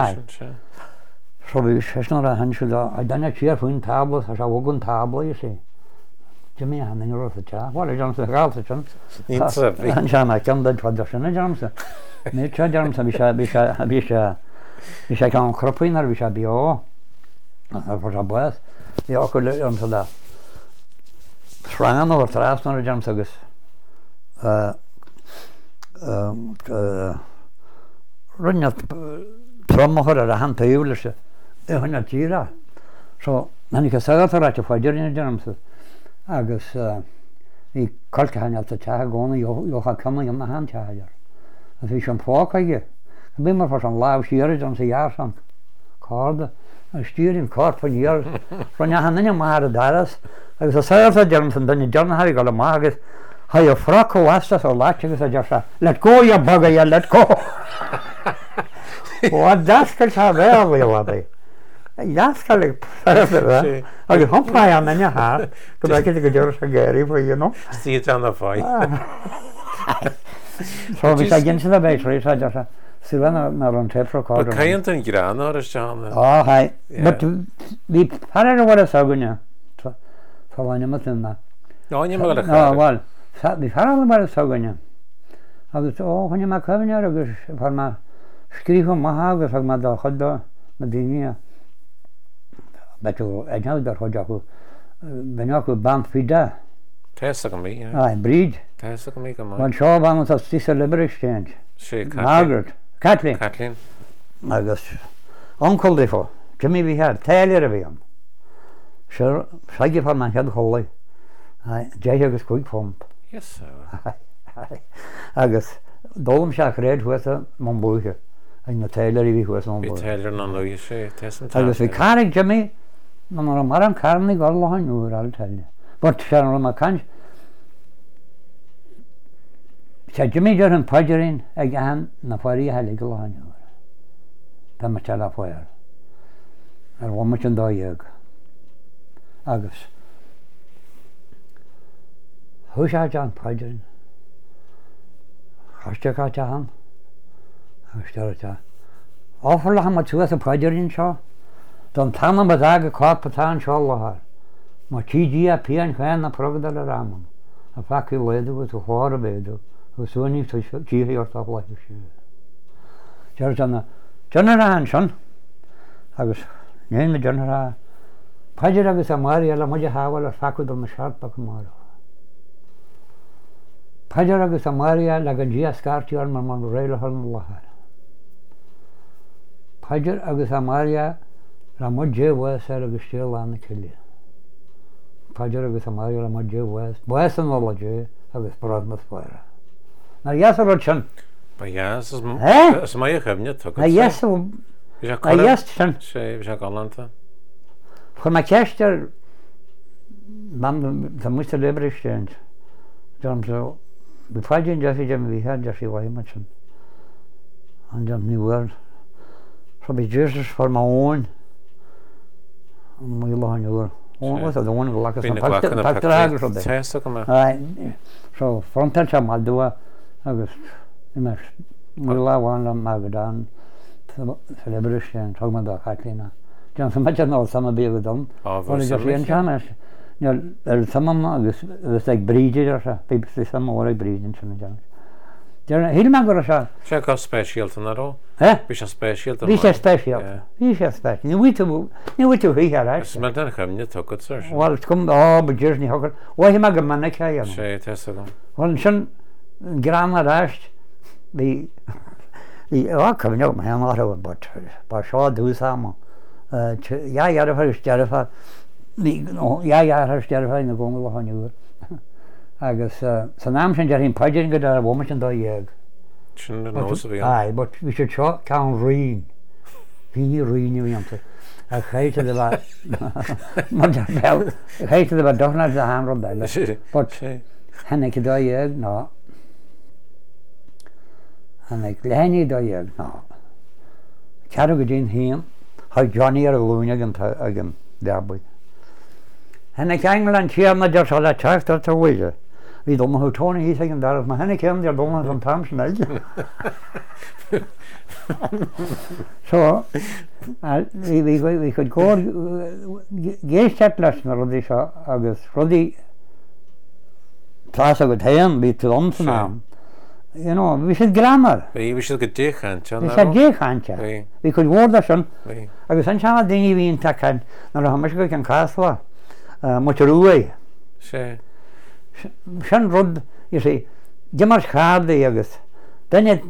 So vi sesna ra han shuda I done a chair fun table sa wogun table you see. Jimmy han in ro cha. What is on the gal sa chan. Han shama kan da tradition na jamsa. Me cha jamsa bi sha bi sha bi sha bi sha kan kropiner bi sha bio. For sa boas. Ja ko le on sa da. Srangan over tras na jamsa gus. Uh um uh runnat trommohor ar a han peúlese. E honna tíra. So nannig a sagatara te faidirin jamsa. Agus í colca han alta te gona jo ha kama na han te hajar. A fi sem fákaige. Bí mar for an láb síir an sa jaar san. Carda a stýrin kart fan jaar. Ron ja han mar a daras. Agus a sagata jamsa dan John Harry gal magus. Ha je frako wastas o lachigus a jarsa. Let go ya bugger ya let go. Wat das kan sa wel weer wat. Ja, skal ik zeggen. Als je hoppa aan en je haar, dan ben je de sa Gary for you know. See it on the fight. So we say into the battery so just Silvana na on tape recorder. But can't an gran or John. Oh, hi. But we parallel what is sagunya. So so when you must na. No, you mal. No, well. We parallel what is sagunya. Agus oh, when you ma kavnya agus farma skrifa mahagas ag ma da khadda madinia. Beto ejal dar hojaku benaku band fida. Tessa kan me. Ah, breed. Tessa kan me come on. One show bang was this liberty exchange. She Margaret. Kathleen. Kathleen. Agus uncle defo. Jimmy we had tailor of him. Sure, shaggy for man head holy. I jay agus quick pump. Yes sir. Agus dolum shak red with a mombuche. In the tailor we was mombuche. Tailor no no you say Tessa. Agus we carried Jimmy. No more maran carni gorlo han ur I'll tell you. But Sharon ma kan Sa Jimmy Jordan Pagerin again na fari haliglo han ur. Ta ma chala foer. Ar wo much ndo yeg. Agus. Husha John Pagerin. Hashta ka chaham. Hashta cha. Awful ham ma chuas Pagerin sha. Dan tanna ma daga kort patan shallah. Ma chi a pian fan na progda la ramon. A fakki ledu with a hor bedu. Who so ni to chi or top like she. Jarjana. Janara son. Agus name the Janara. Pajara with a Maria la Maja Havala Fakud on the sharp Pakamaro. Pajara with a Maria la Gangia Scarti or Mamma Rail Lahar. Pajar agus a Maria la Moje was out of the still on the Killia. Pajar agus a Maria la Moje West. West and Lodge agus Brodmas Fire. Now, yes, Ruchan. But yes, as Eh? as my cabinet took. Now, yes, I yes, son. Say, Jack Allanta. For my caster, man, the Mister Liberty Exchange. John, so, before Jim Jeffy Jim, we had Jeffy Wymanson. And Jim New World. So, be Jesus for my own. And we long over. Ó a dóin go lechas Bhí na an ghlachan pactar agus ru Testa go so frontal se má dua agus mu leháin le mágadán lebris an tugman a chalína. John sa maiid ná sama bí go dom sé an teanna ar sama agus gus ag bríidir se bí sam ó brídin sinna John. Hí me go se sé go spéisialta naró Bhí sé spéisialta Bhí sé spéisial hí sé spé ní ní tú hí me den chumne tugad sir Bhil cum á ba dúirní thugur bhí me go manna ché sé te go Bhil sin gran a ráist hí hí ácamne me an áhain bud ba seo dús am jaarfir stefa jaarthir stefa na ggóga le hániuúr agus san náam sin dear hín paidir go a bhma an dó dhéag sin nó bhí Ai, but bhí sé seo cá rion hí rioniuíanta a chéite de chéite de dochna a há beile but hennig dó dhéag ná hennig léine dó dhéag ná cead go dtíon híam ha Johnny ar a lúne agin dearbuid. Hennig ceangail an tíam na deir se le techt ar bhuiide. Bhí dom thutóna hí an dar má hennig cean dear dom an tamsin eile. So hí chud cóir géiste leis na rudí seo agus rudí plás a go taon bhí tú omsan am. Bhí sé grammar. Bhí bhí go déchaint Bhí sé déchainte. Bhí chud bhórda sin agus an seanna daoine bhíon takein nar a hamas go an cása mu ruúé. sé Sin rud is sé dimar chádaí agus daine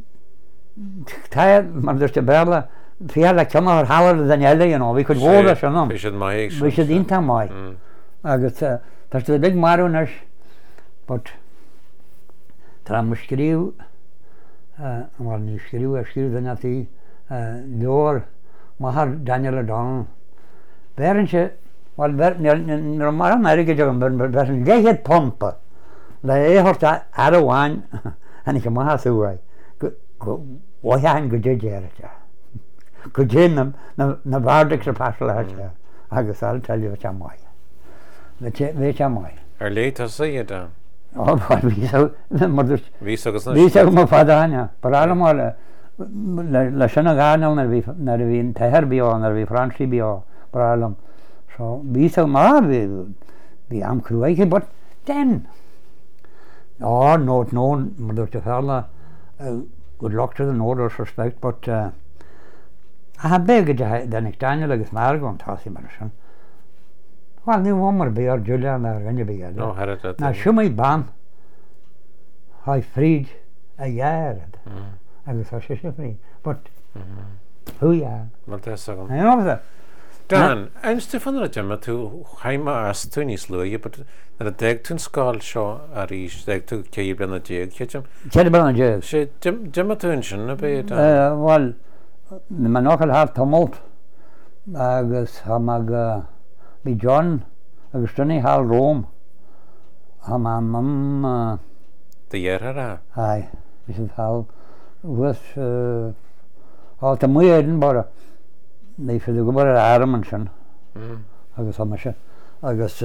mar dúirte béla fiar le ceanna ar háir den eile an bhí chud bhórda sin am. Bhí sé mai Bhí sé dínta mai agus tá tú big marúnas but Tá mu scríú bhil ní scríú a scríú denatí leor mar Daniel O'Donnell. Bhéann se bhil mar an aige an bheit an déhéad pompa le éthirta ar bháin hanig go maithúhaid bhhaithe go dé déirete. Go déanam na bhardaigh sa pasalaithe agus al talú te mai. Bhé te mai. Ar léta sa iad ví agus go má fadáine Bar má le sinna gáil nar a bhíon teir beá nar bhí Fransí beá bralam ví má bhí am cruúige bud den á nó nó mar dúirte fela go lochtta an order respect but a ha be dennig Daniel agus mar go an tasí mar sin. Well, ní bhmar bé ar Julian ar rinne bé na siúmaid ban ha fríd a dhearad agus a sé sé frí, but thuá Dan, einstu fan a dema tú chaime as tú níos luige, but na a deag tún sáil seo a rís deag tú cé ben a déag chéitim. Cé ben a déag? sé dema tún sin na bé? Well, na nóchail haf tumult agus ha mag Bhí John agus tunnaí hall Róm ha má mam de dhéar a? Ai, bhí sin hall bhuas há tá mu éan bara ní fi go bar airman sin agus ha se agus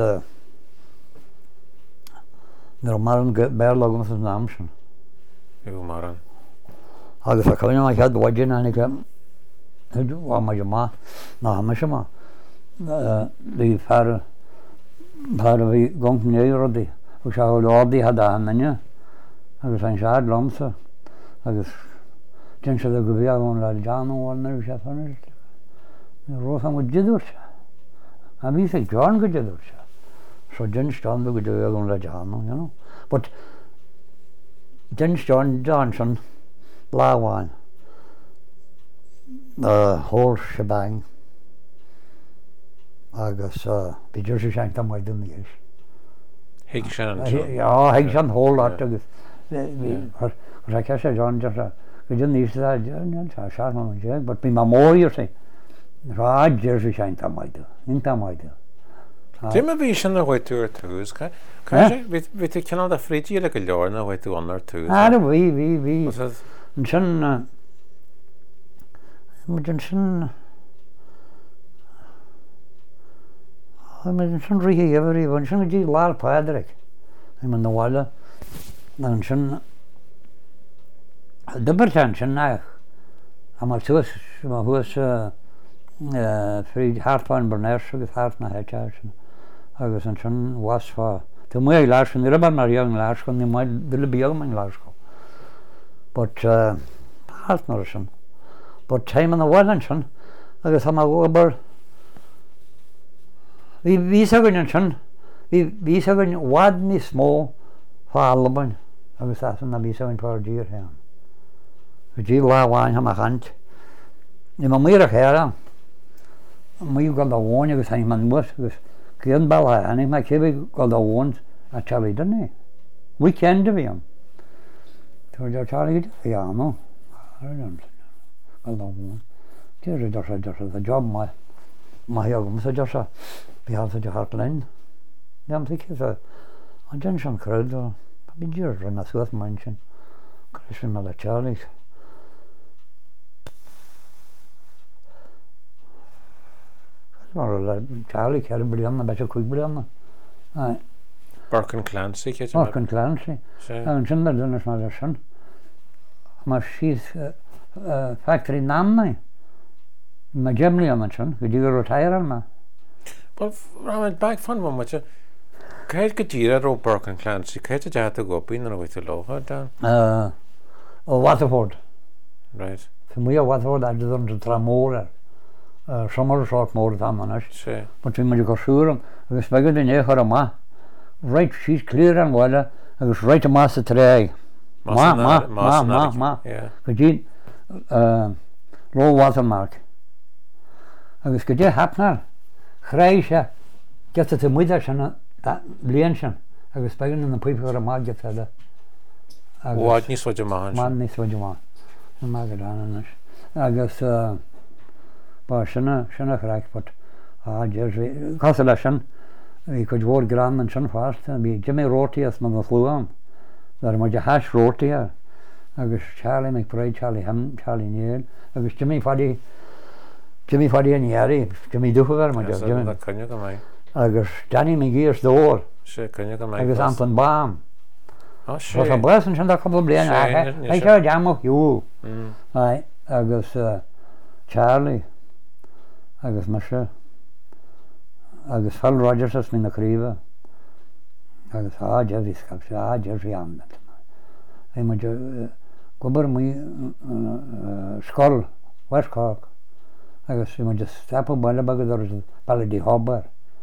nar mar an béirlagam san náam sin. Iú mar an. Agus a chuine a chead bhaidin anig bhá maidir má ná ha se má. Bhí fear a bhí gomnéí ú se ládaí had aine agus an sead lomsa agus tin se go bhí bhn le deanháilnar sé fanir ró am go diúir se a bhí sé John go diúir se so din stand go dú an le deanú but din John Johnson láháin hór se bang agus bhí dúir sé seint am maidú níos. Hiig sin hiig an hólat agus ra ce sé John go dú níos se man sé, but bí má móir sé ráidir sé seint am maidú inta maidú. Dé a bhí sin a bhaidúir túús bhí tú ceanna a frídí le go leir na bhaid tú anar túús. Á bhí bhí bhí an sin an sin Mae'n sy'n rhi efo rhi, mae'n sy'n gyd lal Padraig. Mae'n nawala. Mae'n sy'n... Dybyr tan sy'n naich. A mae tŵs, mae hwys ffryd hartfa'n byrners agos hart na heta. Agos yn sy'n wasfa. Dwi'n mwy i larsgwn, ni'n rybyn mar iang larsgwn, ni'n mwy ddyle biog mae'n larsgwn. But hart na'r sy'n. But time yn nawala sy'n. Agos am a gwybod... Vi visar gunn sån. Vi visar gunn wadni små falban. Jag sa såna visar gunn par dyr här. Vi la wan ha mahant. Ni ma mira här. Ma ju gal da won jag säger man måste kan balla han ma kebe gal da won a Charlie denne. Weekend vi han. Tror jag Charlie ja no. Gal da won. Det är det så det jobb ma ma jag måste jag så vi har så hart län. Ja, men det är så. Och den som kröd och vi gör det med så att människan. Kanske med det kärlek. Var det kärlek här blir man bättre kul blir man. Nej. Burke Clancy heter det. Burke Clancy. Ja, en sån där den som är sån. Man skis factory namn. Ma gemli am sån. Vi gör retire man. Well, Raman, back fun one much. Kaid Gajira ro Burke Clancy. Kaid to jata go up in and away to Loha down. Uh, oh, Waterford. Right. För mig Waterford hade de till Tramora. Uh, sommar short more than man. Sí. But vi måste gå sjurum. Vi spegade den jag har ma. Right, she's clear and walla. I was right a master today. Ma, ma, ma, ma, ma. Yeah. Gajin uh, low watermark. I was gajin hapnar. Chreisha, get it to Muida Shana, Blienshan. I was speaking in the people of a market. What is what you man? Man is what you want. The Magadan. I guess, uh, but Shana, Shana Crack, but ah, Jersey, Constellation, we could walk grand and Shan fast, and be Jimmy Rorty as Mother Fluam. There was a hash Rorty here. I guess Charlie McBride, Charlie Ham, Charlie Neal. I guess Jimmy Faddy. Jimmy Faddy and Yari, Jimmy Dufover, my job. Jimmy. Can you come in? I guess Danny McGear's door. Sure, can you come in? I guess Anton Baum. Oh, sure. Was a blessing and a couple of blind. I saw jam of you. I, I guess uh, Charlie. I guess Masha. I guess Phil Rogers has been the Creva. I guess ah, Jeffrey Scaps, ah, Jeffrey Ambet. I'm a Gubber me Skull, West Cork. I guess we just step up by the bag of the Baladi Hobber.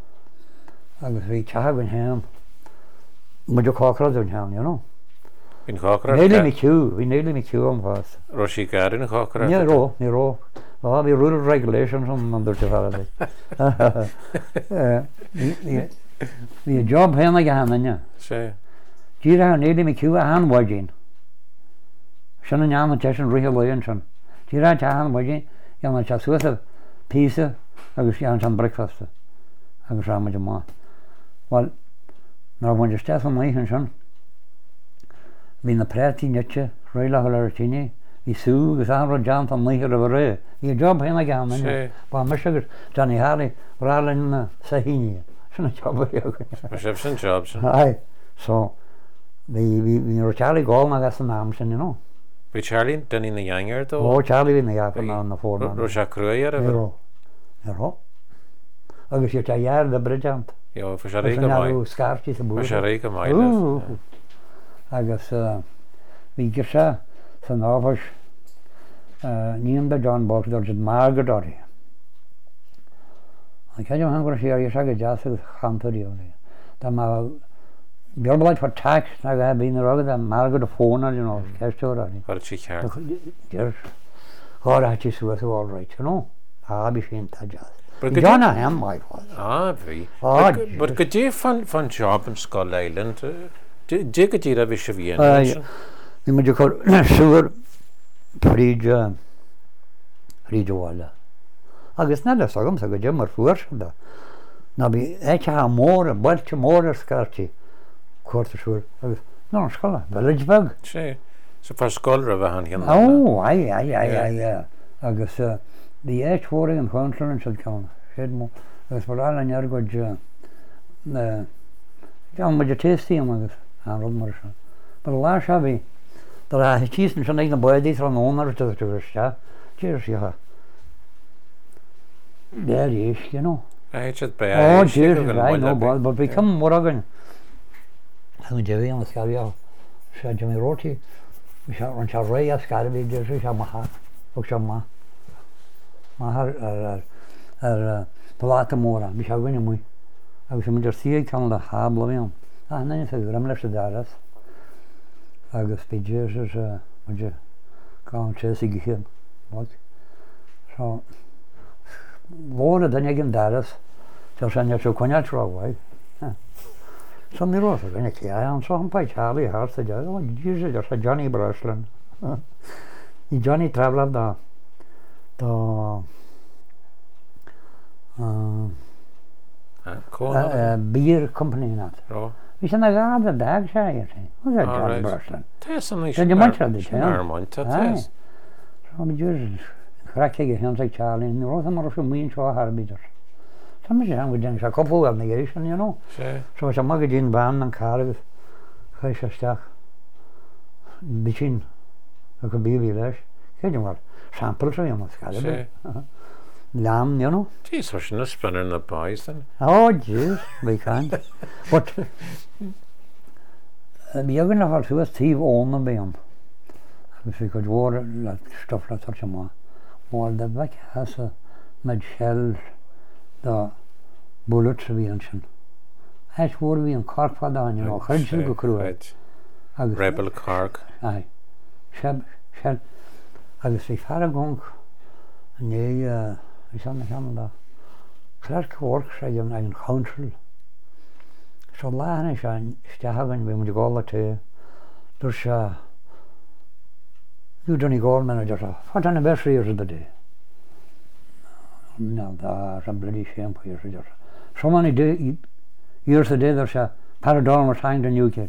I guess we chag in him. Much cockroach in him, you know. In cockroach? Nearly me queue, we nearly me queue on first. Roshi Gard in a cockroach? Near row, near row. Well, the rural regulations on under the Faraday. The job him again, then ya. Say. Gira nearly me queue a hand wedging. Shannon Yam Chesson Real Williamson. Gira hand wedging. Ja, maar het was een pizza, en ik had een breakfast. En ik zei met je ma. Wel, nou wanneer je van mij en zo, wie een praatje netje, ruilig al tien, wie zo, gezien wat Jan van mij hebben je job heen gaan, man. Maar misschien Johnny Harry, vooral in Sahini, zo'n job ook. Maar je hebt zijn job, zo. Hey, so, wie wie wie Charlie Gall, maar dat is de naam, you know. Bij Charlie, dan in de janger toch? Oh, Charlie in de janger aan de voorman. Roja Kruijer? Ja, ja. Als je het jaar de bridgeant. Ja, voor Charlie kan mij. Schaartjes en boeren. Voor Charlie kan mij. Als wie gezegd, van avonds, niet bij John Box, dat is het mager door. Ik heb je hangen hier, je zegt ja, ze gaan te doen. Dan maar Björnblad för tax när jag blir när jag margar de fånar you know kästora ni har det chick här yes har det chick så så all right you know ah be fint att just Jana hem my father ah vi but could you fun fun job in Skull Island det det det vi ska vi igen ni måste kör sur frija frija wala aga snälla så de så går jamar första när vi är ha more but more skarti quarter sure. No, scholar, village bug. Sí. So for scholar of han here. Oh, aye, aye, aye, aye, yeah. I guess uh, the H four in Queensland should come. Shed more. agus mar an ar go gan muidir téí agus an rud mar se. Ba lá se bhí dar a tían sin ag na buí an ónar tuiste tíir sicha. Déir éis nó. But become more again. I'm doing on the Scavia. So Jimmy Roti, we shall run shall ray a Scarabi, just shall Maha, Oxama Mahar, Palata Mora, we shall win him. I was a see come the Hablovium. And then he said, I'm left to Dallas. I guess be Jesus, uh, would you come chasing him? What? So, Lord, then again, Dallas. Just an your cognac away. Some the rose again, I am so by Charlie Hart, oh, Jesus, just a Johnny Brusland. Johnny travelled the the uh, beer company in that. Oh. We should have got the bag, say, who's that Johnny Brusland? There's some nice. Did you mention the town? So, Jesus, cracking him like Charlie, and the rose of from me and show Harbitter. Somebody sang with them a couple of negation, you know. Sure. So it's a magazine band and Cardiff. Chais a stach. Bitchin. It could be village. Can you what? Samples of you must Cardiff. Sure. Lamb, you know. Geez, we're not spinning the boys then. Oh, jeez, we can't. But you're going to have to Steve own the band. If we could water that stuff like such a more. Well, the back has a mid shells. The bullets of the ancient. As were we in Cork for down, you know, Hudson go crew. Rebel Cork. Aye. Sheb, Sheb. I was a Faragunk, and ye, uh, I on the Canada. Clark works, I am in council. So, Lana, I stabbing when we go to. There's a. You don't go, manager. What anniversary is the day? No, that's a bloody shame for you. So many day, years a day there's a paradorn was hanged in Newgate.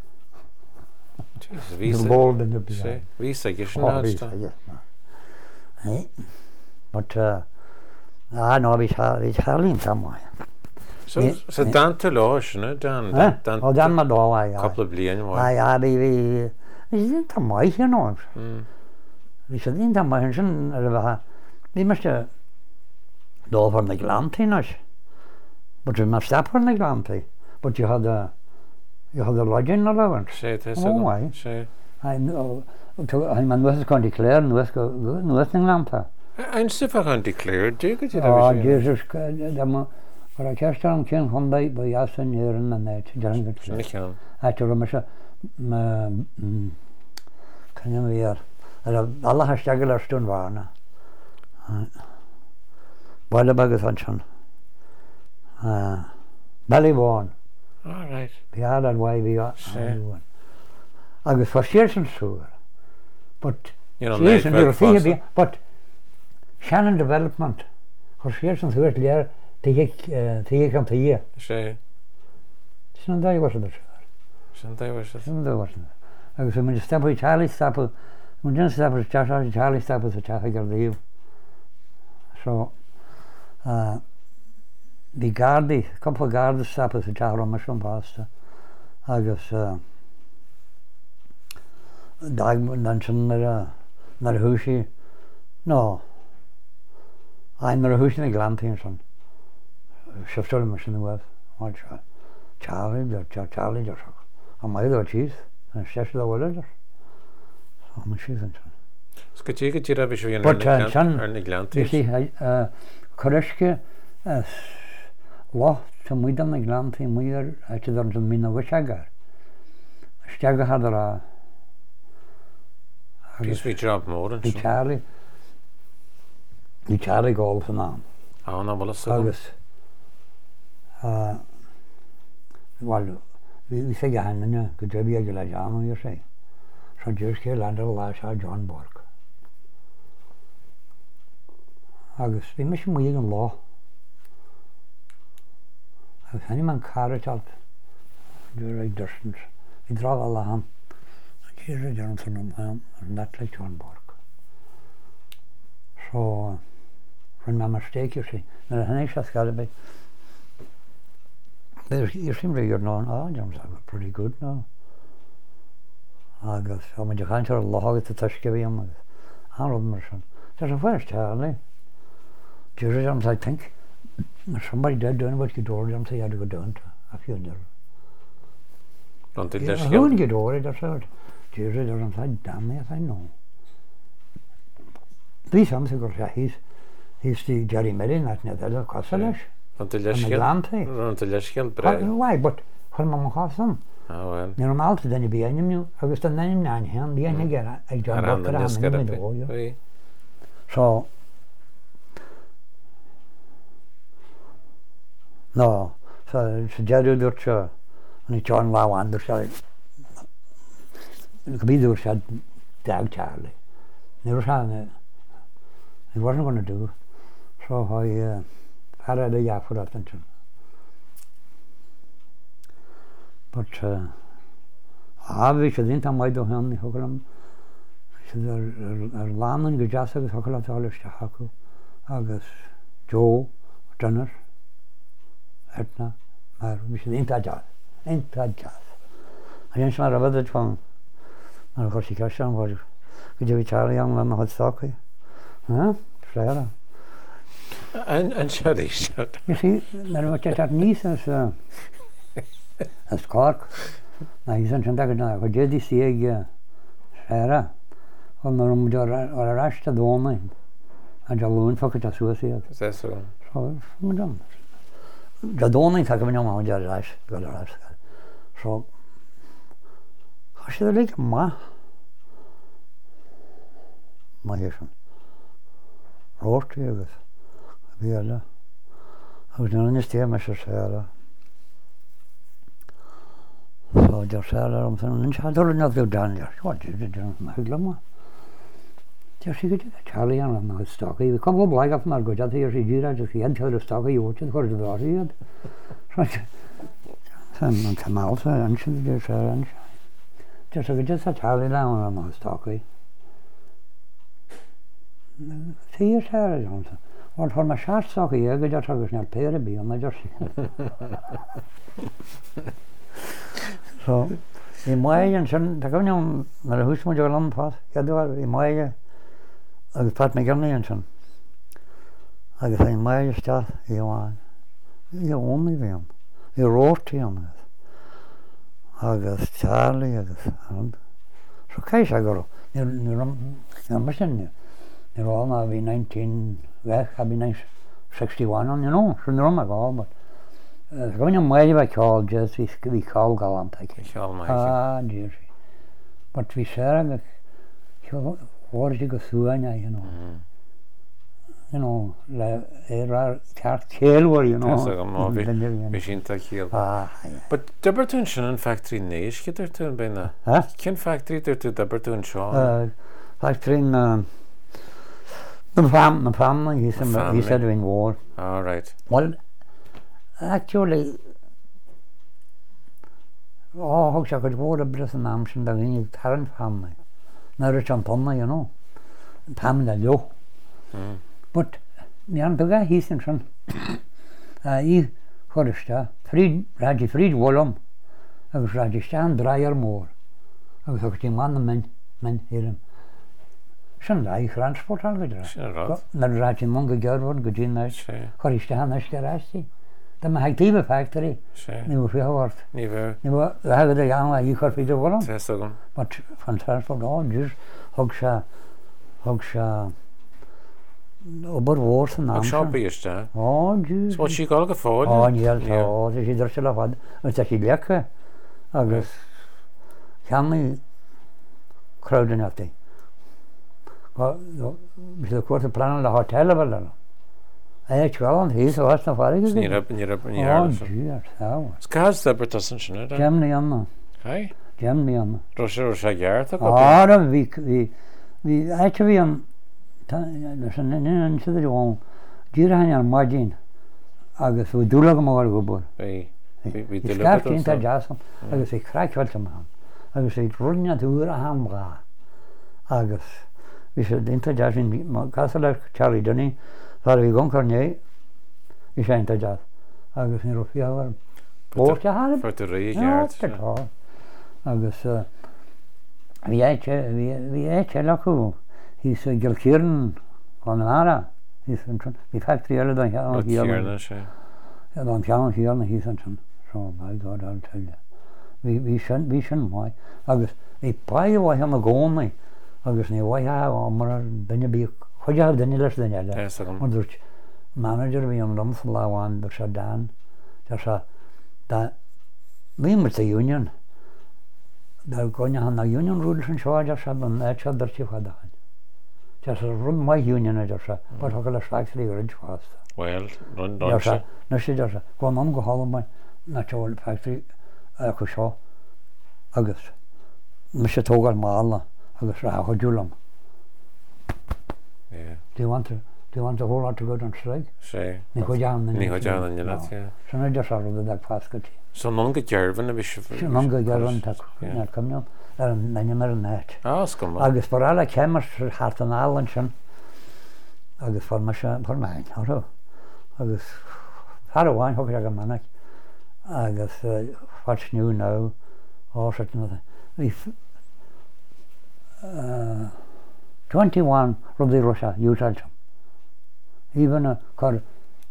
Jesus, bold in the say, Visa, you should oh, Visa, yes. Hey. But uh, I know he's he's hurling somewhere. So, yeah, so yeah. Dan to law, isn't it? Dan, eh? Dan, oh, Dan Madol, aye. Couple of billion, aye, aye, we, we, he's in the mice, you know. We said in the mice, and we must have. Over the Glanty, but you must stop on the Glanty. But you had a, you had a lodging allowance. Say it is. Oh, aye. Say. I know. I'm in West County Clare and West West Glanty. I'm still going to declare. Do you get it? Oh, Jesus! Them, but I just don't can come by by Yasin here and that. During the Clare. I told him, "Can you hear? Allah has struggled us to warn." Ballabag is on uh, Ballyvaughan. All right. We had that way we got. I was for years and so. But you know, years and so. But Shannon development for years and so it there to get to get come to year. Say. Sunday wasn't it? Sunday was it? Sunday wasn't it? I was when you step with Charlie Staple, when you step with Charlie Charlie Staple to Charlie leave. So. Uh, the Gardy, a couple of Gardy stoppers which are on my son pasta. I guess uh Dagmund Dunson Nara Narahushi. No. I'm Narahushi in the Glantinson. Shifted him in the west. What Charlie, Charlie just on my other cheese and she's the world. So I'm a she's in. So you get your vision but uh, you see, uh Koreshke as law to Mudan the Glanty Muir at the Mina Wishagar. Staga had a Peace we job more the Charlie the Charlie golf now. Oh no, well August. Uh well we say Gahanna could be a Gilajano, you say. So just kill under Lasha John Bork. Agus vi mis mu an law. Agus any man carrot out. You're right distance. We draw a lamb. Here's a Johnson on him and that's like John Bork. So run my mistake, you see. Now, the next has got to be. You seem to you're known, oh, James, I'm pretty good now. Agus, oh, when you can't hear a log at the Tushkevy, I'm like, there's a first, Charlie. Jerry James, I think. Somebody dead doing what you do, James, you had to go down to a funeral. Don't Yeah, who would get over it, that's it. Jerry James, I damn me if I know. Please, something goes, yeah, he's, he's the Jerry Mellon, that's not the Cosselish. Don't the Leshkill? Don't the Leshkill bread? Why, but when I'm Cossom. Oh, well. You're mal to then you be in you. I was the nine nine hand, the end again. I jumped up to them in the door. So, no, so it's Jerry Dutcher and it's John Lau Anderson. It could be those had Dag Charlie. Never had it. He wasn't going to do. So I uh, had a day for that. But uh, obviously, the time I do him, Hokalam, er landen gejas agus Hokalam alles Haku, agus Joe, Dunner, Etna, maar we should inta jazz, inta jazz. En eens maar wat het van, maar als ik als dan was, ik je Charlie Young dan nog het stokje, huh? Sarah. En en sorry, sorry. You see, maar wat je dat niet als as Cork. Na he's on Chantaga now. What did he say? Yeah, Sarah. On the room or a rash to the woman. And the loan for it associate. That's so. So, madam. The donning talk about no the rash, got a rash. So, how should I like ma? Ma hession. Roast you guys. Biella. I was not in the steer, Mister Sarah. So just Sarah, I'm saying, and I don't know if they've done it. What did you do? My glumma. Just she could Charlie and I'm not stocky. We come up like up from our good at here. She did that. She had to the stocky. You watch it. What did the daughter had? So I'm come out and she did Sarah and just so just a Charlie now and I'm not stocky. See you, Sarah Johnson. Well, for my short stocky, I got to go pair of be on my just. So, I mai and son, the governor, my house was your lump pass. You do it, I mai, I was part my governor and son. I was in my stuff, you want, you only them, you wrote to him. I was Charlie, I was, and so, case I go, you're, you're, you're missing you. You're all now be nineteen, well, I'll be nice, sixty-one on, you know, so you're on my god, but. Going on way by call just we we call galant I guess. Ah, dear. But we share like what you go through and you know. Mm. You know, la era cart kill you know. So I'm not machine to kill. Ah. But Dubberton Shannon factory niche get there to by na. Huh? Ken factory there to Dubberton Shaw. Uh factory in um the farm the family he said he said in war. All right. Well actually, oh, how should I go to Britain? I'm saying that we need Tarrant family. Now it's on Pumma, you know. Pamela low. But, the Antoga, he's in front. I, Forrester, Fried, Raji Fried Wollum. I was Raji Stan Dryer more. I was talking one of the men, men here. Schon da ich transport angedragen. Schon Na Raji Munga Gerwon, Gujin Nash. Forrester Nash Terasti. The Mahaktiva factory. Ni was gehoord. Ni wel. Ni was, we hadden de jongen hier voor Pieter Willem. Zes seconden. But van transport on, dus Hogsha, Hogsha, Ober Worsen. Hogsha beest, Oh, dus. Wat she got gevoerd? Oh, niet zo. Dus je er zelf had. Het is niet lekker. Agus, kan me crowden af die. We zullen korte plannen de hotellen willen. Echt wel, en hier was nog waar ik gezien. Niet op, niet op, niet op. Oh, duur, zo. Skaas dat betussen zijn, hè? Jem niet aan. Hey? Jem niet aan. Roosje, roosje, jaar toch? Ah, dan wie, wie, wie, echt wie aan. Dus een, een, een, zit er gewoon. Dieren gaan aan margin. Agus, we doen ook maar geboren. Wie, wie, wie de lucht in dat jassen. Agus, ik krijg wat te maken. Agus, ik run naar de uren aan bra. Agus, we zullen in dat jassen, Kassel, Charlie Dunny. Thar bhí gon carné i séanta deas agus ní roiíhar bóirte har For the rí geart. tá agus bhí éite bhí éite lecu hí sa gilcéan gan ára hí hí feictríile don Céarna sé. an tean chéarna hí an seo bailá al tuile. Bhí sin bhí sin maiid agus í bailhhaith am a gcónaí agus ní bhaithe mar duine bí chuideah duine leis duine Yes, agam. mar dúirt manager bhí an rom san láháin be se Dan Tá se bhí mar a union Tá gáine han na union rúil an seáide se an éte dartí chudáin. Tá se run mai union idir se ba go le feiclí rid fásta. Well, run don sé. Na sé se go am go hála mai na teil feiclí chu seo agus mu sé tógar mála agus ra chu dúlam. Yeah. Do you want to do you want a whole lot to go on strike? Sé. Ní chu dean Ní chu dean an inad, yeah. Sanna idir se rud ag fáscatí. So non go dearvan a bhí sé. Sin am go garan net cumneam ar an naine mar an net. Ah, scum. Agus bar eile céimar hart an álan sin agus for me se for mein áró agus har bháin thugur ag an manach agus fatsniú ná ásit na hí twenty-one rudí rosa úsáiltem. Even a chur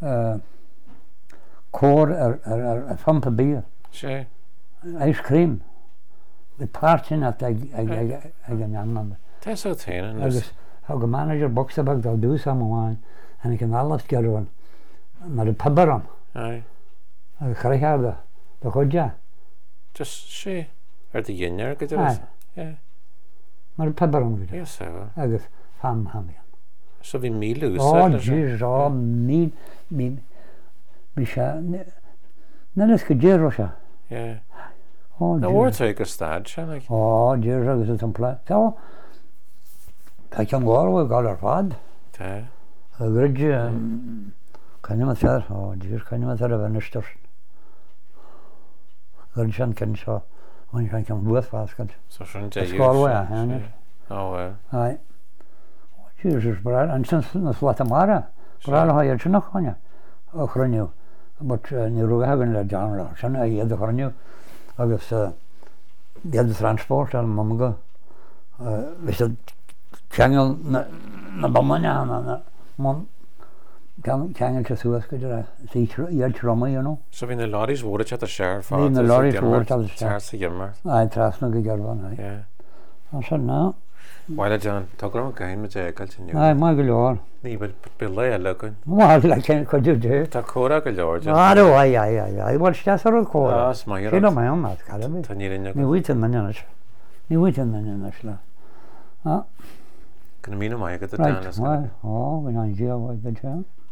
cór ar fampa bí Sé. ice cream the partin at ag an annan. Tá so téann. Agus ha go manager boxabag dá dús am bháin an ik an alles gearhan mar a pabaram Aye. a chreicharda do chuide Just sé. Ar the dhéinear go Aye. dús. Yeah. mar a pabaram go Yes, so. agus fam hamian. So bhí mí lús. Ó jeez á mí mí mí se na is go déir se. Yeah. Ó Na bhirrta go stad se like. Ó déir agus an pla. Tá Tá cean gáhfuil gáil ar fad. Tá. A grid cynnig ar ó déir cynnig ar a bhenistar. Grid sin cyn seo o'n i'n cael bwys fasgad. So sin de Sgolwa, hynny. Oh, well. Ai. Jesus, brad, yn sy'n sy'n swat amara. Brad o hai'r sy'n o'ch hynny. Och rynnyw. But ni rwy'n hagen le John Law. Sy'n ei edrych rynnyw. Agus, edrych transport al mamga. Fes y cangel na bamanya na mam cangel te suas gyda si i'r trauma, you know. So fi'n y lorries ward at the sheriff. Fi'n y lorries ward at the sheriff. Tars y gymmer. Ai, tras na gygarfan, ai. Yeah. Ond sy'n na. Wael John, tog ram gain me je gal tin. Ai, mae gylor. Ni bel bel ya logun. Wel, la cyn cwydw dy. Ta cora gylor. Aro, ai, ai, ai, ai. Wel, stas ar y cwra. Ah, smair. Sy'n o mae o'n mat, cara fi. Ta ni rin. Ni wyt yn mynd yna. Ni wyt yn mynd yna, sla. Ah, Kan mi no mai gyda right, dan. wel, o, fi'n angen i oedd y